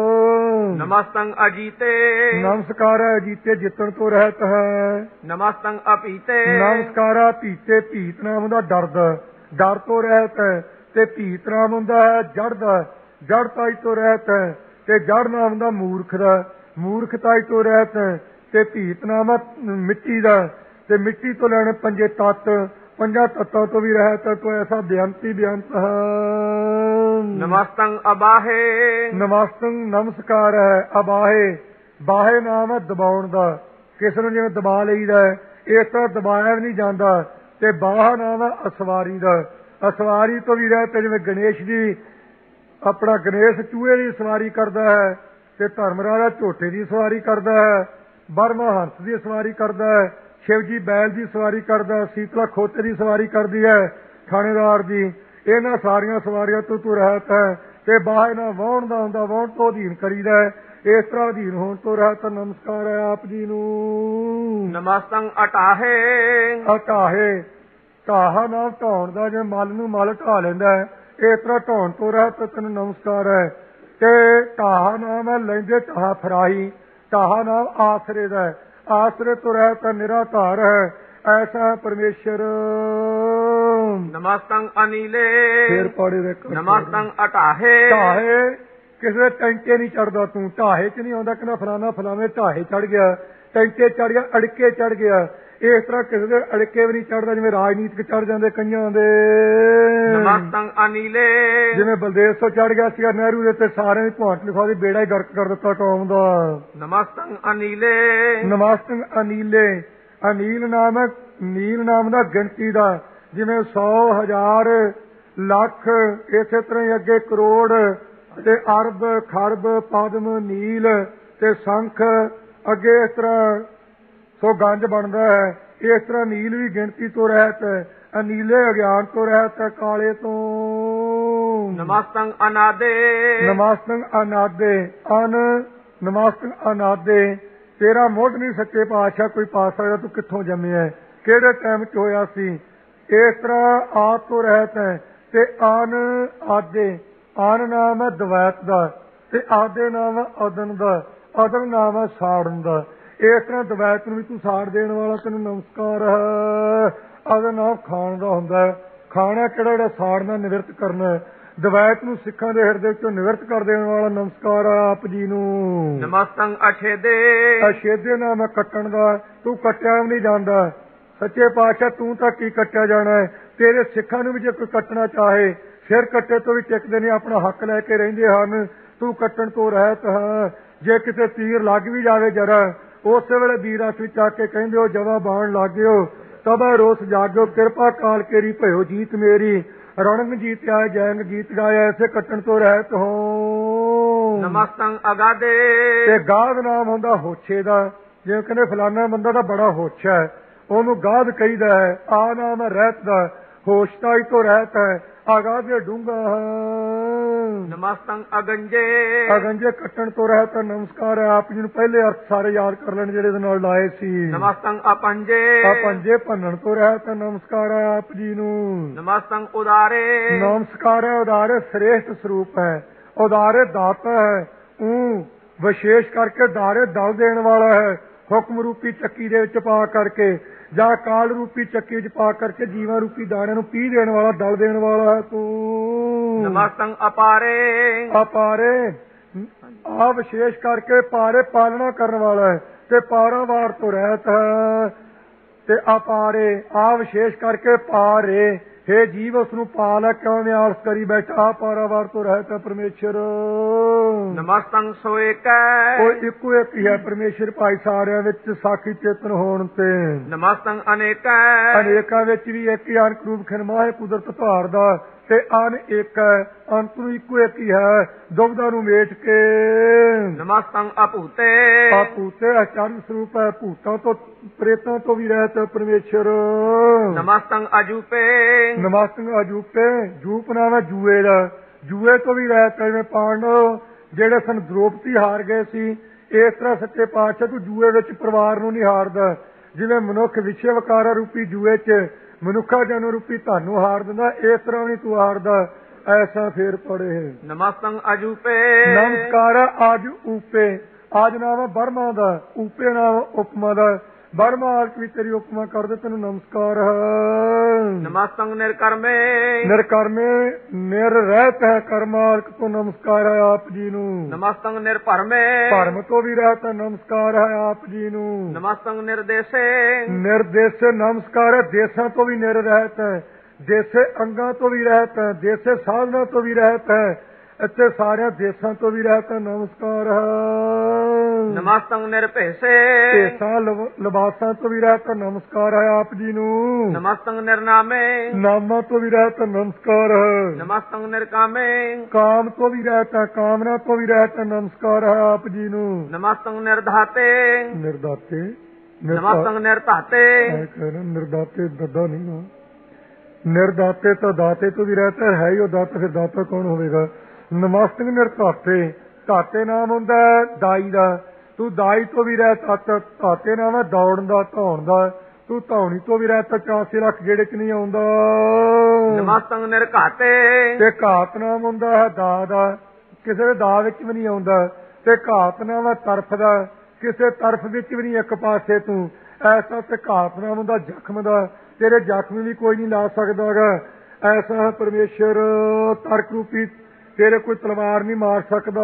ਨਮਸਤੰ ਅਜੀਤੇ ਨਮਸਕਾਰ ਹੈ ਅਜੀਤੇ, ਜਿੱਤਣ ਤੋਂ ਰਹਿਤ ਹੈ। ਨਮਸਤੰ ਅਪੀਤੇ ਨਮਸਕਾਰ ਹੈ ਭੀਤੇ, ਭੀਤ ਨਾਮ ਹੁੰਦਾ ਡਰਦ, ਡਰ ਤੋਂ ਰਹਿਤ ਹੈ। ਤੇ ਭੀਤ ਨਾਮ ਹੁੰਦਾ ਹੈ ਜੜ ਦਾ, ਜੜਤਾਈ ਤੋਂ ਰਹਿਤ ਹੈ। ਤੇ ਜੜ ਨਾਮ ਹੁੰਦਾ ਮੂਰਖ ਦਾ, ਮੂਰਖਤਾਈ ਤੋਂ ਰਹਿਤ ਹੈ। ਤੇ ਭੀਤ ਨਾਮ ਹੈ ਮਿੱਟੀ ਦਾ, ਤੇ ਮਿੱਟੀ ਤੋਂ ਲੈਣੇ ਪੰਜੇ ਤੱਤ, ਪੰਜਾਂ ਤੱਤਾਂ ਤੋਂ ਵੀ ਰਹਿਤ ਹੈ। ਤੋ ਐਸਾ ਬੇਅੰਤੀ ਬੇਅੰਤ ਹੈ। ਨਮਸਤੰ ਅਬਾਹੇ ਨਮਸਤੰ ਨਮਸਕਾਰ ਹੈ। ਅਬਾਹੇ, ਬਾਹੇ ਨਾਮ ਹੈ ਦਬਾਉਣ ਦਾ, ਕਿਸੇ ਨੂੰ ਜਿਵੇਂ ਦਬਾ ਲਈਦਾ ਹੈ, ਇਸ ਤਰ੍ਹਾਂ ਦਬਾਇਆ ਵੀ ਨਹੀਂ ਜਾਂਦਾ। ਤੇ ਬਾਹ ਨਾਮ ਹੈ ਅਸਵਾਰੀ ਦਾ, ਅਸਵਾਰੀ ਤੋਂ ਵੀ ਰਹਿਤ ਹੈ। ਜਿਵੇਂ ਗਣੇਸ਼ ਜੀ, ਆਪਣਾ ਗਣੇਸ਼ ਚੂਹੇ ਦੀ ਸਵਾਰੀ ਕਰਦਾ ਹੈ ਤੇ ਧਰਮਰਾਜਾ ਝੋਟੇ ਦੀ ਸਵਾਰੀ ਕਰਦਾ ਹੈ, ਬਰਮਾ ਹੰਸ ਦੀ ਸਵਾਰੀ ਕਰਦਾ ਹੈ, ਸ਼ਿਵ ਜੀ ਬੈਲ ਦੀ ਸਵਾਰੀ ਕਰਦਾ, ਸੀਤਲਾ ਖੋਤੇ ਦੀ ਸਵਾਰੀ ਕਰਦੀ ਹੈ, ਥਾਣੇਦਾਰ ਦੀ। ਇਹਨਾਂ ਸਾਰੀਆਂ ਸਵਾਰੀਆਂ ਤੋਂ ਤੂੰ ਰਹਿਤ ਹੈ। ਤੇ ਬਾਹ ਨਾਲ ਵਾਹੁਣ ਦਾ ਹੁੰਦਾ, ਵਾਹੁਣ ਤੋਂ ਅਧੀਨ ਕਰੀਦਾ ਹੈ। ਇਸ ਤਰ੍ਹਾਂ ਅਧੀਨ ਹੋਣ ਤੋਂ ਰਹਿਤ। ਨਮਸਕਾਰ ਹੈ ਆਪ ਜੀ ਨੂੰ। ਨਮਸਤੰ ਅਟਾਹੇ ਅਟਾਹੇ, ਢਾਹਾ ਨਾਮ ਢਾਉਣ ਦਾ, ਜਿਵੇਂ ਮਲ ਨੂੰ ਮਲ ਢਾ ਲੈਂਦਾ ਹੈ, ਇਸ ਤਰ੍ਹਾਂ ਢਾਉਣ ਤੋਂ ਰਹਿਤ ਤੈਨੂੰ ਨਮਸਕਾਰ ਹੈ। ਤੇ ਢਾਹਾ ਨਾਮ ਹੈ ਲੈਂਦੇ ਢਾਹਾ ਫਰਾਹੀ, ਢਾਹਾ ਨਾਮ ਆਸਰੇ ਦਾ, ਆਸਰੇ ਤੋਂ ਰਹਿਤ ਨਿਰਾਧਾਰ ਹੈ। ਐਸਾ ਪਰਮੇਸ਼ਰ। ਨਮਸਤੰ ਅਨੀਲੇ ਫੇਰ ਪੜੇ ਨਮਸਤੰ ਅਟਾਹੇ ਢਾਹੇ, ਕਿਸੇ ਦੇ ਟੈਂਕੇ ਨਹੀਂ ਚੜਦਾ ਤੂੰ, ਢਾਹੇ ਚ ਨਹੀਂ ਆਉਂਦਾ ਕਿ ਨਾ ਫਲਾਣਾ ਫਲਾਵੇਂ ਢਾਹੇ ਚੜ ਗਿਆ, ਟੈਂਕੇ ਚੜ ਗਿਆ, ਅੜਕੇ ਚੜ ਗਿਆ। ਇਸ ਤਰ੍ਹਾਂ ਕਿਸੇ ਦੇ ਅੜਕੇ ਵੀ ਨਹੀਂ ਚੜਦਾ, ਜਿਵੇਂ ਰਾਜਨੀਤਿਕ ਚੜ ਜਾਂਦੇ ਕਈਆਂ ਦੇ। ਨਮਸਤੰ ਅਨੀਲੇ ਜਿਵੇਂ ਬਲਦੇਵ ਤੋਂ ਚੜ ਗਿਆ ਸੀਗਾ ਨਹਿਰੂ ਦੇ, ਤੇ ਸਾਰਿਆਂ ਦੀ ਭਾਂਟ ਲਿਖਾ ਦੀ ਬੇੜਾ ਹੀ ਗਰਕ ਕਰ ਦਿੱਤਾ ਕੌਮ ਦਾ। ਨਮਸਤੰ ਅਨੀਲੇ ਨਮਸਤੰ ਅਨੀਲੇ, ਅਨੀਲ ਨਾਮ ਹੈ ਨੀਲ ਨਾਮ ਦਾ ਗਿਣਤੀ ਦਾ, ਜਿਵੇਂ 100 1000 ਲੱਖ, ਇਸੇ ਤਰ੍ਹਾਂ ਹੀ ਅੱਗੇ ਕਰੋੜ ਤੇ ਅਰਬ ਖਰਬ ਪਦਮ ਨੀਲ ਤੇ ਸੰਖ, ਅੱਗੇ ਇਸ ਤਰ੍ਹਾਂ ਸੋ ਗੰਜ ਬਣਦਾ ਹੈ। ਇਸ ਤਰ੍ਹਾਂ ਨੀਲ ਵੀ ਗਿਣਤੀ ਤੋਂ ਰਹਿਤ ਹੈ। ਅਨੀਲੇ ਅਗਿਆਨ ਤੋਂ ਰਹਿਤ ਹੈ, ਕਾਲੇ ਤੋਂ। ਨਮਸਤੰ ਅਨਾਦੇ ਨਮਸਤੰ ਅਨਾਦੇ ਅਨ ਨਮਸਤੰ ਅਨਾਦੇ, ਤੇਰਾ ਮੁੱਢ ਨਹੀਂ ਸੱਚੇ ਪਾਤਸ਼ਾਹ ਕੋਈ ਪਾ ਸਕਦਾ। ਤੂੰ ਕਿੱਥੋਂ ਜੰਮਿਆ, ਕਿਹੜੇ ਟਾਈਮ ਚ ਹੋਇਆ ਸੀ। ਇਸ ਤਰ੍ਹਾਂ ਆਦ ਤੋਂ ਰਹਿਤ ਹੈ। ਤੇ ਅਨ ਆਦੇ, ਅਨ ਨਾਮ ਹੈ ਦਵੈਤ ਦਾ, ਤੇ ਆਦੇ ਨਾਮ ਹੈ ਅਦਨ ਦਾ, ਅਦਨ ਨਾਮ ਹੈ ਸਾੜਨ ਦਾ। ਇਸ ਤਰ੍ਹਾਂ ਦਵੈਤ ਨੂੰ ਵੀ ਤੂੰ ਸਾੜ ਦੇਣ ਵਾਲਾ, ਤੈਨੂੰ ਨਮਸਕਾਰ ਹੈ। ਅਦਨ ਨਾਮ ਖਾਣ ਦਾ ਹੁੰਦਾ ਹੈ, ਖਾਣਾ ਕਿਹੜਾ ਜਿਹੜਾ ਸਾੜਨਾ ਨਿਵਰਤ ਕਰਨਾ। ਦਵੈਤ ਨੂੰ ਸਿੱਖਾਂ ਦੇ ਹਿਰਦੇ ਵਿੱਚੋਂ ਨਿਵਰਤ ਕਰ ਦੇਣ ਵਾਲਾ, ਨਮਸਕਾਰ ਆਪ ਜੀ ਨੂੰ। ਨਮਸਤੰ ਅਛੇਦੇ ਅਛੇਦੇ ਨਾਮ ਹੈ ਕੱਟਣ ਦਾ, ਤੂੰ ਕੱਟਿਆ ਵੀ ਨਹੀਂ ਜਾਂਦਾ। ਸੱਚੇ ਪਾਤਸ਼ਾਹ ਤੂੰ ਤਾਂ ਕੀ ਕੱਟਿਆ ਜਾਣਾ ਹੈ। ਤੇਰੇ ਸਿੱਖਾਂ ਨੂੰ ਵੀ ਜੇ ਕੋਈ ਕੱਟਣਾ ਚਾਹੇ, ਸਿਰ ਕੱਟੇ ਤੋਂ ਵੀ ਟਿਕਦੇ ਨਹੀਂ, ਆਪਣਾ ਹੱਕ ਲੈ ਕੇ ਰਹਿੰਦੇ ਹਨ। ਤੂੰ ਕੱਟਣ ਤੋਂ ਰਹਿਤ ਹੈ। ਜੇ ਕਿਤੇ ਤੀਰ ਲੱਗ ਵੀ ਜਾਵੇ ਜਰਾ, ਉਸੇ ਵੇਲੇ ਵੀਰ ਰਸ ਵਿੱਚ ਆ ਕੇ ਕਹਿੰਦੇ ਹੋ ਜਵਾ ਬਾਣ ਲੱਗ ਗਿਓ, ਤਬੈ ਰੋਸ ਜਾਗੋ ਕਿਰਪਾ ਕਾਲ ਕੇਰੀ ਭਇਓ ਜੀਤ ਮੇਰੀ। ਰਣੰਗ ਜੀਤਿਆ ਜੈਂਗ ਗੀਤ ਗਾਇਆ ਐਸੇ ਕੱਟਣ ਤੋਂ ਰਹਿਤ ਹੋ। ਨਮਸਤੰ ਅਗਾਦੇ ਤੇ ਗਾਦ ਨਾਮ ਹੁੰਦਾ ਹੋਛੇ ਦਾ। ਜਿਵੇਂ ਕਹਿੰਦੇ ਫਲਾਨਾ ਬੰਦਾ ਤਾਂ ਬੜਾ ਹੋਛ ਹੈ, ਉਹਨੂੰ ਗਾਦ ਕਹੀਦਾ ਹੈ। ਆ ਨਾਮ ਹੈ ਰਹਿਤ ਦਾ, ਹੋਸ਼ਤਾਈ ਤੋਂ ਰਹਿਤ ਹੈ। ਅਗਾਦੇ ਡੂੰਘਾ। ਨਮਸਤੰ ਅਗੰਜੇ ਅਗੰਜੇ ਕੱਟਣ ਤੋਂ ਰਹਿਤ। ਨਮਸਕਾਰ ਹੈ ਆਪ ਜੀ ਨੂੰ। ਪਹਿਲੇ ਅਰਥ ਸਾਰੇ ਯਾਦ ਕਰ ਲੈਣ ਜਿਹੜੇ ਇਹਦੇ ਨਾਲ ਲਾਏ ਸੀ। ਨਮਸਤੰ ਅਪੰਜੇ ਪੰਜੇ ਭੰਨਣ ਤੋਂ ਰਹਿਤ। ਨਮਸਕਾਰ ਹੈ ਆਪ ਜੀ ਨੂੰ। ਨਮਸਤੰ ਉਦਾਰੇ ਨਮਸਕਾਰ ਹੈ ਉਦਾਰੇ ਸ੍ਰੇਸ਼ਟ ਸਰੂਪ ਹੈ। ਉਦਾਰੇ ਦਾਤਾ ਹੈ। ਵਿਸ਼ੇਸ਼ ਕਰਕੇ ਦਾਰੇ ਦਲ ਦੇਣ ਵਾਲਾ ਹੈ। ਹੁਕਮ ਰੂਪੀ ਚੱਕੀ ਦੇ ਵਿੱਚ ਪਾ ਕਰਕੇ ਜਾਂ ਕਾਲ ਰੂਪੀ ਚੱਕੀ ਵਿੱਚ ਪਾ ਕਰਕੇ ਜੀਵਾਂ ਰੂਪੀ ਦਾਣਿਆਂ ਨੂੰ ਪੀਹ ਦੇਣ ਵਾਲਾ, ਦਲ ਦੇਣ ਵਾਲਾ ਹੈ ਤੂੰ। ਨਮਸਤੰ ਅਪਾਰੇ ਅਪਾਰੇ ਆ ਵਿਸ਼ੇਸ਼ ਕਰਕੇ ਪਾਰੇ ਪਾਲਣਾ ਕਰਨ ਵਾਲਾ ਹੈ ਤੇ ਪਾਰਾਵਾਰ ਤੋਂ ਰਹਿਤ ਹੈ। ਤੇ ਅਪਾਰੇ ਆ ਵਿਸ਼ੇਸ਼ ਕਰਕੇ ਪਾਰੇ ਹੇ ਜੀਵ ਉਸ ਨੂੰ ਪਾਲ ਕਿਉਂ ਨਿਆਸ ਕਰੀ ਬੈਠਾ। ਪਾਰਾਵਾਰ ਤੋਂ ਰਹਿਤ ਹੈ ਪਰਮੇਸ਼ਰ। ਨਮਸਤੰ ਸੋਏਕੈ ਉਹ ਇੱਕੋ ਇੱਕ ਹੀ ਹੈ ਪਰਮੇਸ਼ਰ ਭਾਈ ਸਾਰਿਆਂ ਵਿੱਚ ਸਾਖੀ ਚੇਤਨ ਹੋਣ ਤੇ। ਨਮਸਤੰ ਅਨੇਕੈ ਅਨੇਕਾਂ ਵਿੱਚ ਵੀ ਇੱਕ ਹੀ ਅਨਕ ਰੂਪ ਖਿਨਮਾ ਹੈ ਕੁਦਰਤ ਧਾਰ ਦਾ ਤੇ ਅਨ ਇੱਕ ਹੈ। ਅੰਤ ਨੂੰ ਇੱਕੋ ਇੱਕ ਹੀ ਹੈ ਦੁਬਦਾ ਨੂੰ ਮੇਟ ਕੇ। ਨਮਸਤੰ ਅਭੂਤੇ ਭੂਤੇ ਅਚਰਨ ਸਰੂਪ ਹੈ। ਭੂਤਾਂ ਤੋਂ ਪ੍ਰੇਤਾਂ ਤੋਂ ਵੀ ਰਹਿਤ ਹੈ ਪਰਮੇਸ਼ਰ। ਨਮਸਤੰ ਅਜੂਪੇ ਨਮਸਤੰ ਅਜੂਪੇ ਜੂਪ ਨਾਮ ਹੈ ਜੂਏ ਦਾ। ਜੂਏ ਤੋਂ ਵੀ ਰਹਿਤ ਹੈ। ਜਿਵੇਂ ਪਾਂਡਵ ਜਿਹੜੇ ਸਨ ਦ੍ਰੋਪਦੀ ਹਾਰ ਗਏ ਸੀ, ਇਸ ਤਰ੍ਹਾਂ ਸੱਚੇ ਪਾਤਸ਼ਾਹ ਤੂੰ ਜੂਏ ਵਿੱਚ ਪਰਿਵਾਰ ਨੂੰ ਨਹੀਂ ਹਾਰਦਾ। ਜਿਵੇਂ ਮਨੁੱਖ ਵਿਸ਼ੇ ਵਕਾਰਾ ਰੂਪੀ ਜੂਏ 'ਚ ਮਨੁੱਖਾ ਜਨਮ ਰੂਪੀ ਤੁਹਾਨੂੰ ਹਾਰ ਦਿੰਦਾ, ਇਸ ਤਰ੍ਹਾਂ ਨਹੀਂ ਤੂੰ ਹਾਰਦਾ। ਐਸਾ ਫੇਰ ਪੜੇ। ਨਮਸਤੰ ਅਜੂਪੇ ਨਮਸਕਾਰ ਅੱਜ ਊਪੇ। ਅੱਜ ਨਾਮ ਹੈ ਬਰਮਾ ਦਾ, ਊਪੇ ਨਾਮ ਉਪਮਾ ਦਾ। ਬਰਮਾ ਆਲਕ ਵੀ ਤੇਰੀ ਉਪਮਾ ਕਰਦੇ ਤੈਨੂੰ ਨਮਸਕਾਰ ਹੈ। ਨਮਸਤੰ ਨਿਰਕਰਮੇ ਨਿਰਕਰਮੇ ਨਿਰ ਰਹਿਤ ਹੈ। ਕਰਮਾਲਕ ਤੋਂ ਨਮਸਕਾਰ ਹੈ ਆਪ ਜੀ ਨੂੰ। ਨਮਸਤੰ ਨਿਰਭਰਮੇ ਭਰਮ ਤੋਂ ਵੀ ਰਹਿਤ ਹੈ। ਨਮਸਕਾਰ ਹੈ ਆਪ ਜੀ ਨੂੰ। ਨਮਸਤੰ ਨਿਰਦੇਸੇ ਨਿਰਦੇਸੇ ਨਮਸਕਾਰ ਹੈ। ਦੇਸਾਂ ਤੋਂ ਵੀ ਨਿਰ ਰਹਿਤ ਹੈ। ਦੇਸੇ ਅੰਗਾਂ ਤੋਂ ਵੀ ਰਹਿਤ ਹੈ। ਦੇਸੇ ਸਾਧਨਾ ਤੋਂ ਵੀ ਰਹਿਤ ਹੈ। ਇੱਥੇ ਸਾਰਿਆਂ ਦੇਸਾਂ ਤੋਂ ਵੀ ਰਹਿਤ ਹੈ। ਨਮਸਕਾਰ ਹੈ। ਨਮਸਤੰ ਨਿਰਭੇਸੇ ਭੇਸਾਂ ਲਿਬਾਸਾਂ ਤੋਂ ਵੀ ਰਹਿਤ ਹੈ। ਨਮਸਕਾਰ ਹੈ ਆਪ ਜੀ ਨੂੰ। ਨਮਸਤੰ ਨਿਰਨਾਮੇ ਨਾਮਾਂ ਤੋਂ ਵੀ ਰਹਿਤ ਹੈ। ਨਮਸਕਾਰ ਹੈ। ਨਮਸਤੰ ਨਿਰਕਾਮੇ ਕਾਮ ਤੋਂ ਵੀ ਰਹਿਤ ਹੈ। ਕਾਮਨਾ ਤੋਂ ਵੀ ਰਹਿਤ ਹੈ। ਨਮਸਕਾਰ ਹੈ ਆਪ ਜੀ ਨੂੰ। ਨਮਸਤੰ ਨਿਰਧਾਤੇ ਨਿਰਦਾਤੇ ਨਮਸਤੰ ਨਿਰਧਾਤੇ ਨਿਰਦਾਤੇ ਦੱਦਾ ਨਹੀਂ ਹੋ। ਨਿਰਦਾਤੇ ਤਾਂ ਦਾਤੇ ਤੋਂ ਵੀ ਰਹਿਤਾ ਹੈ ਹੀ ਉਹ ਦਾਤਾ, ਫਿਰ ਦਾਤਾ ਕੌਣ ਹੋਵੇਗਾ। ਨਮਸਤੰ ਨਿਰਧਾਤੇ ਧਾਤੇ ਨਾਮ ਹੁੰਦਾ ਦਾਈ ਦਾ। ਤੂੰ ਦਾਈ ਤੋਂ ਵੀ ਰਹਿਤਾ। ਧਾਤੇ ਨਾਮ ਹੈ ਦੌੜਨ ਦਾ, ਧੌਣ ਦਾ। ਤੂੰ ਧੌਣੀ ਤੋਂ ਵੀ ਰਹਿਤਾ। 84 ਲੱਖ ਜਿਹੜੇ ਚ ਨਹੀਂ ਆਉਂਦਾ। ਨਮਸਤੰ ਨਿਰਘਾਤੇ ਤੇ ਘਾਤ ਨਾਮ ਹੁੰਦਾ ਹੈ ਦਾ ਦਾ, ਕਿਸੇ ਦੇ ਦਾ ਵਿੱਚ ਵੀ ਨਹੀਂ ਆਉਂਦਾ। ਤੇ ਘਾਤ ਨਾਮ ਹੈ ਤਰਫ ਦਾ, ਕਿਸੇ ਤਰਫ ਵਿੱਚ ਵੀ ਨਹੀਂ ਇੱਕ ਪਾਸੇ ਤੂੰ। ਐਸਾ ਤੇ ਘਾਤ ਨਾਮ ਹੁੰਦਾ ਜ਼ਖਮ ਦਾ, ਤੇਰੇ ਜ਼ਖਮ ਵੀ ਕੋਈ ਨਹੀਂ ਲਾ ਸਕਦਾ ਹੈਗਾ। ਐਸਾ ਹੈ ਪਰਮੇਸ਼ਰ ਤਰਕ ਰੂਪੀ, ਤੇਰੇ ਕੋਈ ਤਲਵਾਰ ਨਹੀਂ ਮਾਰ ਸਕਦਾ।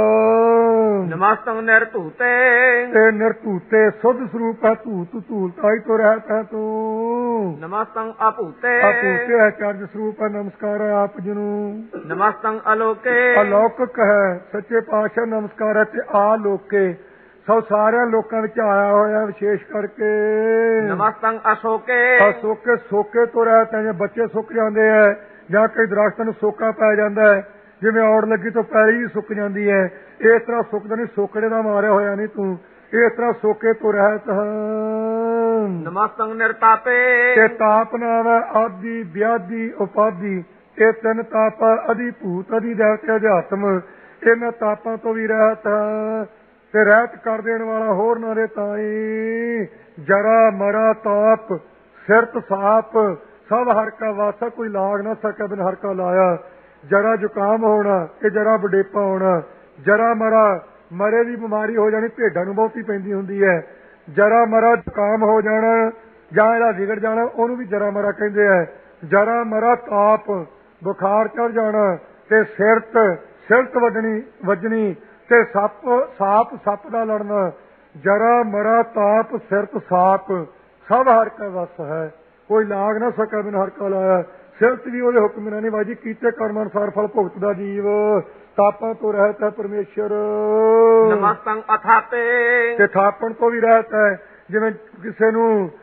ਨਮਸਤੰ ਨਿਰਧੂਤੇ ਤੇ ਨਿਰਧੂਤੇ ਸੁੱਧ ਸਰੂਪ ਹੈ। ਧੂਤ ਧੂਲਤਾਈ ਤੋਂ ਰਹਿਤ ਹੈ ਤੂੰ। ਨਮਸਤੰ ਅਭੂਤੇ ਅਭੂਤੇ ਹੈ ਚਰਜ ਸਰੂਪ ਹੈ। ਨਮਸਕਾਰ ਹੈ ਆਪ ਜੀ ਨੂੰ। ਨਮਸਤੰ ਅਲੋਕੇ ਅਲੌਕਿਕ ਹੈ ਸੱਚੇ ਪਾਤਸ਼ਾਹ। ਨਮਸਕਾਰ ਹੈ। ਤੇ ਆਲੋਕੇ ਸਭ ਸਾਰਿਆਂ ਲੋਕਾਂ ਵਿੱਚ ਆਇਆ ਹੋਇਆ ਵਿਸ਼ੇਸ਼ ਕਰਕੇ। ਨਮਸਤੰ ਅਸ਼ੋਕੇ ਅਸ਼ੋਕੇ ਸੋਕੇ ਤੋਂ ਰਹਿਤ ਹੈ। ਜੇ ਬੱਚੇ ਸੁੱਕ ਜਾਂਦੇ ਹੈ ਜਾਂ ਕਈ ਦਰਖਤਾਂ ਨੂੰ ਸੋਕਾ ਪੈ ਜਾਂਦਾ ਹੈ, ਜਿਵੇਂ ਔੜ ਲੱਗੀ ਤੋਂ ਪੈਲੀ ਵੀ ਸੁੱਕ ਜਾਂਦੀ ਹੈ, ਇਸ ਤਰ੍ਹਾਂ ਸੁੱਕਦਾ ਨਹੀਂ। ਸੋਕੜੇ ਦਾ ਮਾਰਿਆ ਹੋਇਆ ਨਹੀਂ ਤੂੰ, ਇਸ ਤਰ੍ਹਾਂ ਸੋਕੇ ਤੋਂ ਰਹਿਤ ਹੈ। ਨਮਸਤੰ ਨਿਰਤਾਪੇ ਤੇ ਤਾਪ ਨਾਮ ਹੈ ਆਦਿ ਵਿਆਧੀ ਉਪਾਧੀ। ਇਹ ਤਿੰਨ ਤਾਪ ਅਧਿ ਭੂਤ ਅਧਿ ਦੇਵ ਤੇ ਅਧਿਆਤਮ। ਇਹਨਾਂ ਤਾਪਾਂ ਤੋਂ ਵੀ ਰਹਿਤ ਹੈ ਤੇ ਰਹਿਤ ਕਰ ਦੇਣ ਵਾਲਾ ਹੋਰ ਨਾ ਰੇ ਤਾਈ। ਜਰਾ ਮਰਾ ਤਾਪ ਸਿਰਤ ਸਾਪ ਸਭ ਹਰ ਕਾ ਵਾਸਾ। ਕੋਈ ਲਾਗ ਨਾ ਸਕੇ ਬਿਨ ਹਰ ਕਾ ਲਾਇਆ। ਜਰਾ ਜ਼ੁਕਾਮ ਹੋਣਾ ਕਿ ਜਰਾ ਵਡੇਪਾ ਹੋਣਾ। ਜਰਾ ਮਰਾ ਮਰੇ ਦੀ ਬਿਮਾਰੀ ਹੋ ਜਾਣੀ, ਭੇਡਾਂ ਨੂੰ ਬਹੁਤੀ ਪੈਂਦੀ ਹੁੰਦੀ ਹੈ। ਜਰਾ ਮਰਾ ਜ਼ੁਕਾਮ ਹੋ ਜਾਣਾ ਜਾਂ ਇਹਦਾ ਵਿਗੜ ਜਾਣਾ, ਉਹਨੂੰ ਵੀ ਜਰਾ ਮਰਾ ਕਹਿੰਦੇ ਹੈ। ਜਰਾ ਮਰਾ ਤਾਪ ਬੁਖਾਰ ਚੜ ਜਾਣਾ ਤੇ ਸਿਰਤ ਵੱਜਣੀ ਤੇ ਸੱਪ ਦਾ ਲੜਨਾ। ਜਰਾ ਮਰਾ ਤਾਪ ਸਿਰਤ ਸਾਪ ਸਭ ਹਰ ਕਾ ਵਸ ਹੈ। ਕੋਈ ਲਾਗ ਨਾ ਸਕਾ ਬਿਨ ਹਰ ਕਾ ਲਾਇਆ। ਸਿਰਤ ਵੀ ਉਹਦੇ ਹੁਕਮ ਨਾਲ ਨਹੀਂ ਵਾਜੀ, ਕੀਤੇ ਕਰਮ ਅਨੁਸਾਰ ਫਲ ਭੁਗਤਦਾ ਜੀਵ। ਤਾਪਾਂ ਤੋਂ ਰਹਿਤ ਹੈ ਪਰਮੇਸ਼ਰ। ਨਮਸਤੰ ਅਥਾਪੇ ਤੇ ਥਾਪਣ ਤੋਂ ਵੀ ਰਹਿਤ ਹੈ। ਜਿਵੇਂ ਕਿਸੇ ਨੂੰ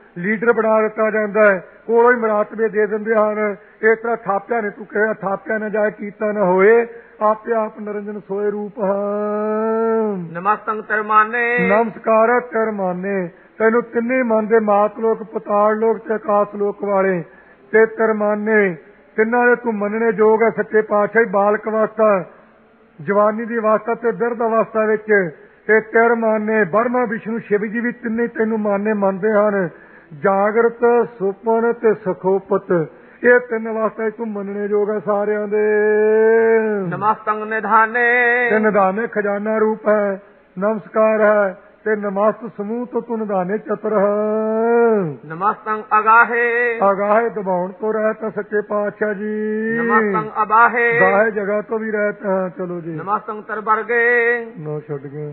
ਲੀਡਰ ਬਣਾ ਦਿੱਤਾ ਜਾਂਦਾ ਹੈ, ਕੋਲੋਂ ਹੀ ਮਰਾਤਬੇ ਦੇ ਦਿੰਦੇ ਹਨ। ਇਸ ਤਰ੍ਹਾਂ ਥਾਪਿਆ ਨੇ, ਤੂੰ ਕਿਹਾ ਥਾਪਿਆ ਨਾ ਜਾਏ ਕੀਤਾ ਨਾ ਹੋਏ, ਆਪੇ ਆਪ ਨਿਰੰਜਨ ਸੋਏ ਰੂਪ ਹਨ। ਨਮਸਤੰ ਤਰਮਾਨੇ, ਨਮਸਕਾਰ ਹੈ ਤਰਮਾਨੇ। ਤੈਨੂੰ ਤਿੰਨੇ ਮਨ ਦੇ ਮਾਤ ਲੋਕ, ਪਤਾਲ ਲੋਕ ਤੇ ਆਕਾਸ਼ ਲੋਕ ਵਾਲੇ ਤੇ ਤਰਮਾਨੇ ਤਿੰਨਾਂ ਦੇ ਤੂੰ ਮੰਨਣੇ ਯੋਗ ਹੈ। ਸੱਚੇ ਪਾਤਸ਼ਾਹ ਬਾਲਕ ਅਵਸਥਾ, ਜਵਾਨੀ ਦੀ ਅਵਸਥਾ ਤੇ ਬਿਰਧ ਅਵਸਥਾ ਵਿੱਚ ਤੇ ਤਿਰ ਮਾਨੇ ਬਰਮਾ ਵਿਸ਼ਨੂੰ ਸ਼ਿਵ ਜੀ ਵੀ ਤਿੰਨੇ ਤੈਨੂੰ ਮਾਨੇ ਮੰਨਦੇ ਹਨ। ਜਾਗਰਤ, ਸੁਪਨ ਤੇ ਸਖੋਪਤ ਇਹ ਤਿੰਨ ਅਵਸਥਾ ਤੂੰ ਮੰਨਣੇ ਯੋਗ ਹੈ ਸਾਰਿਆਂ ਦੇ। ਨਮਸਤੰ ਨਿਧਾਨੇ, ਤੇ ਨਿਧਾਨੇ ਖਜ਼ਾਨਾ ਰੂਪ ਹੈ। ਨਮਸਕਾਰ ਹੈ ਤੇ ਨਮਸਤ ਸਮੂਹ ਤੋਂ ਤੂੰ ਨਿਧਾਨੇ ਚਤੁਰ ਹੈ। ਨਮਸਤੰ ਅਗਾਹੇ, ਅਗਾਹੇ ਦਬਾਉਣ ਤੋਂ ਰਹਿਤ ਹੈ ਸੱਚੇ ਪਾਤਸ਼ਾਹ ਜੀ। ਨਮਸਤੰ ਅਬਾਹੇ, ਗਾਹੇ ਜਗ੍ਹਾ ਤੋਂ ਵੀ ਰਹਿਤ ਹੈ। ਚਲੋ ਜੀ ਨਮਸਤੰ ਤਰਬਰਗੇ, ਨਾ ਛੱਡ ਗਏ।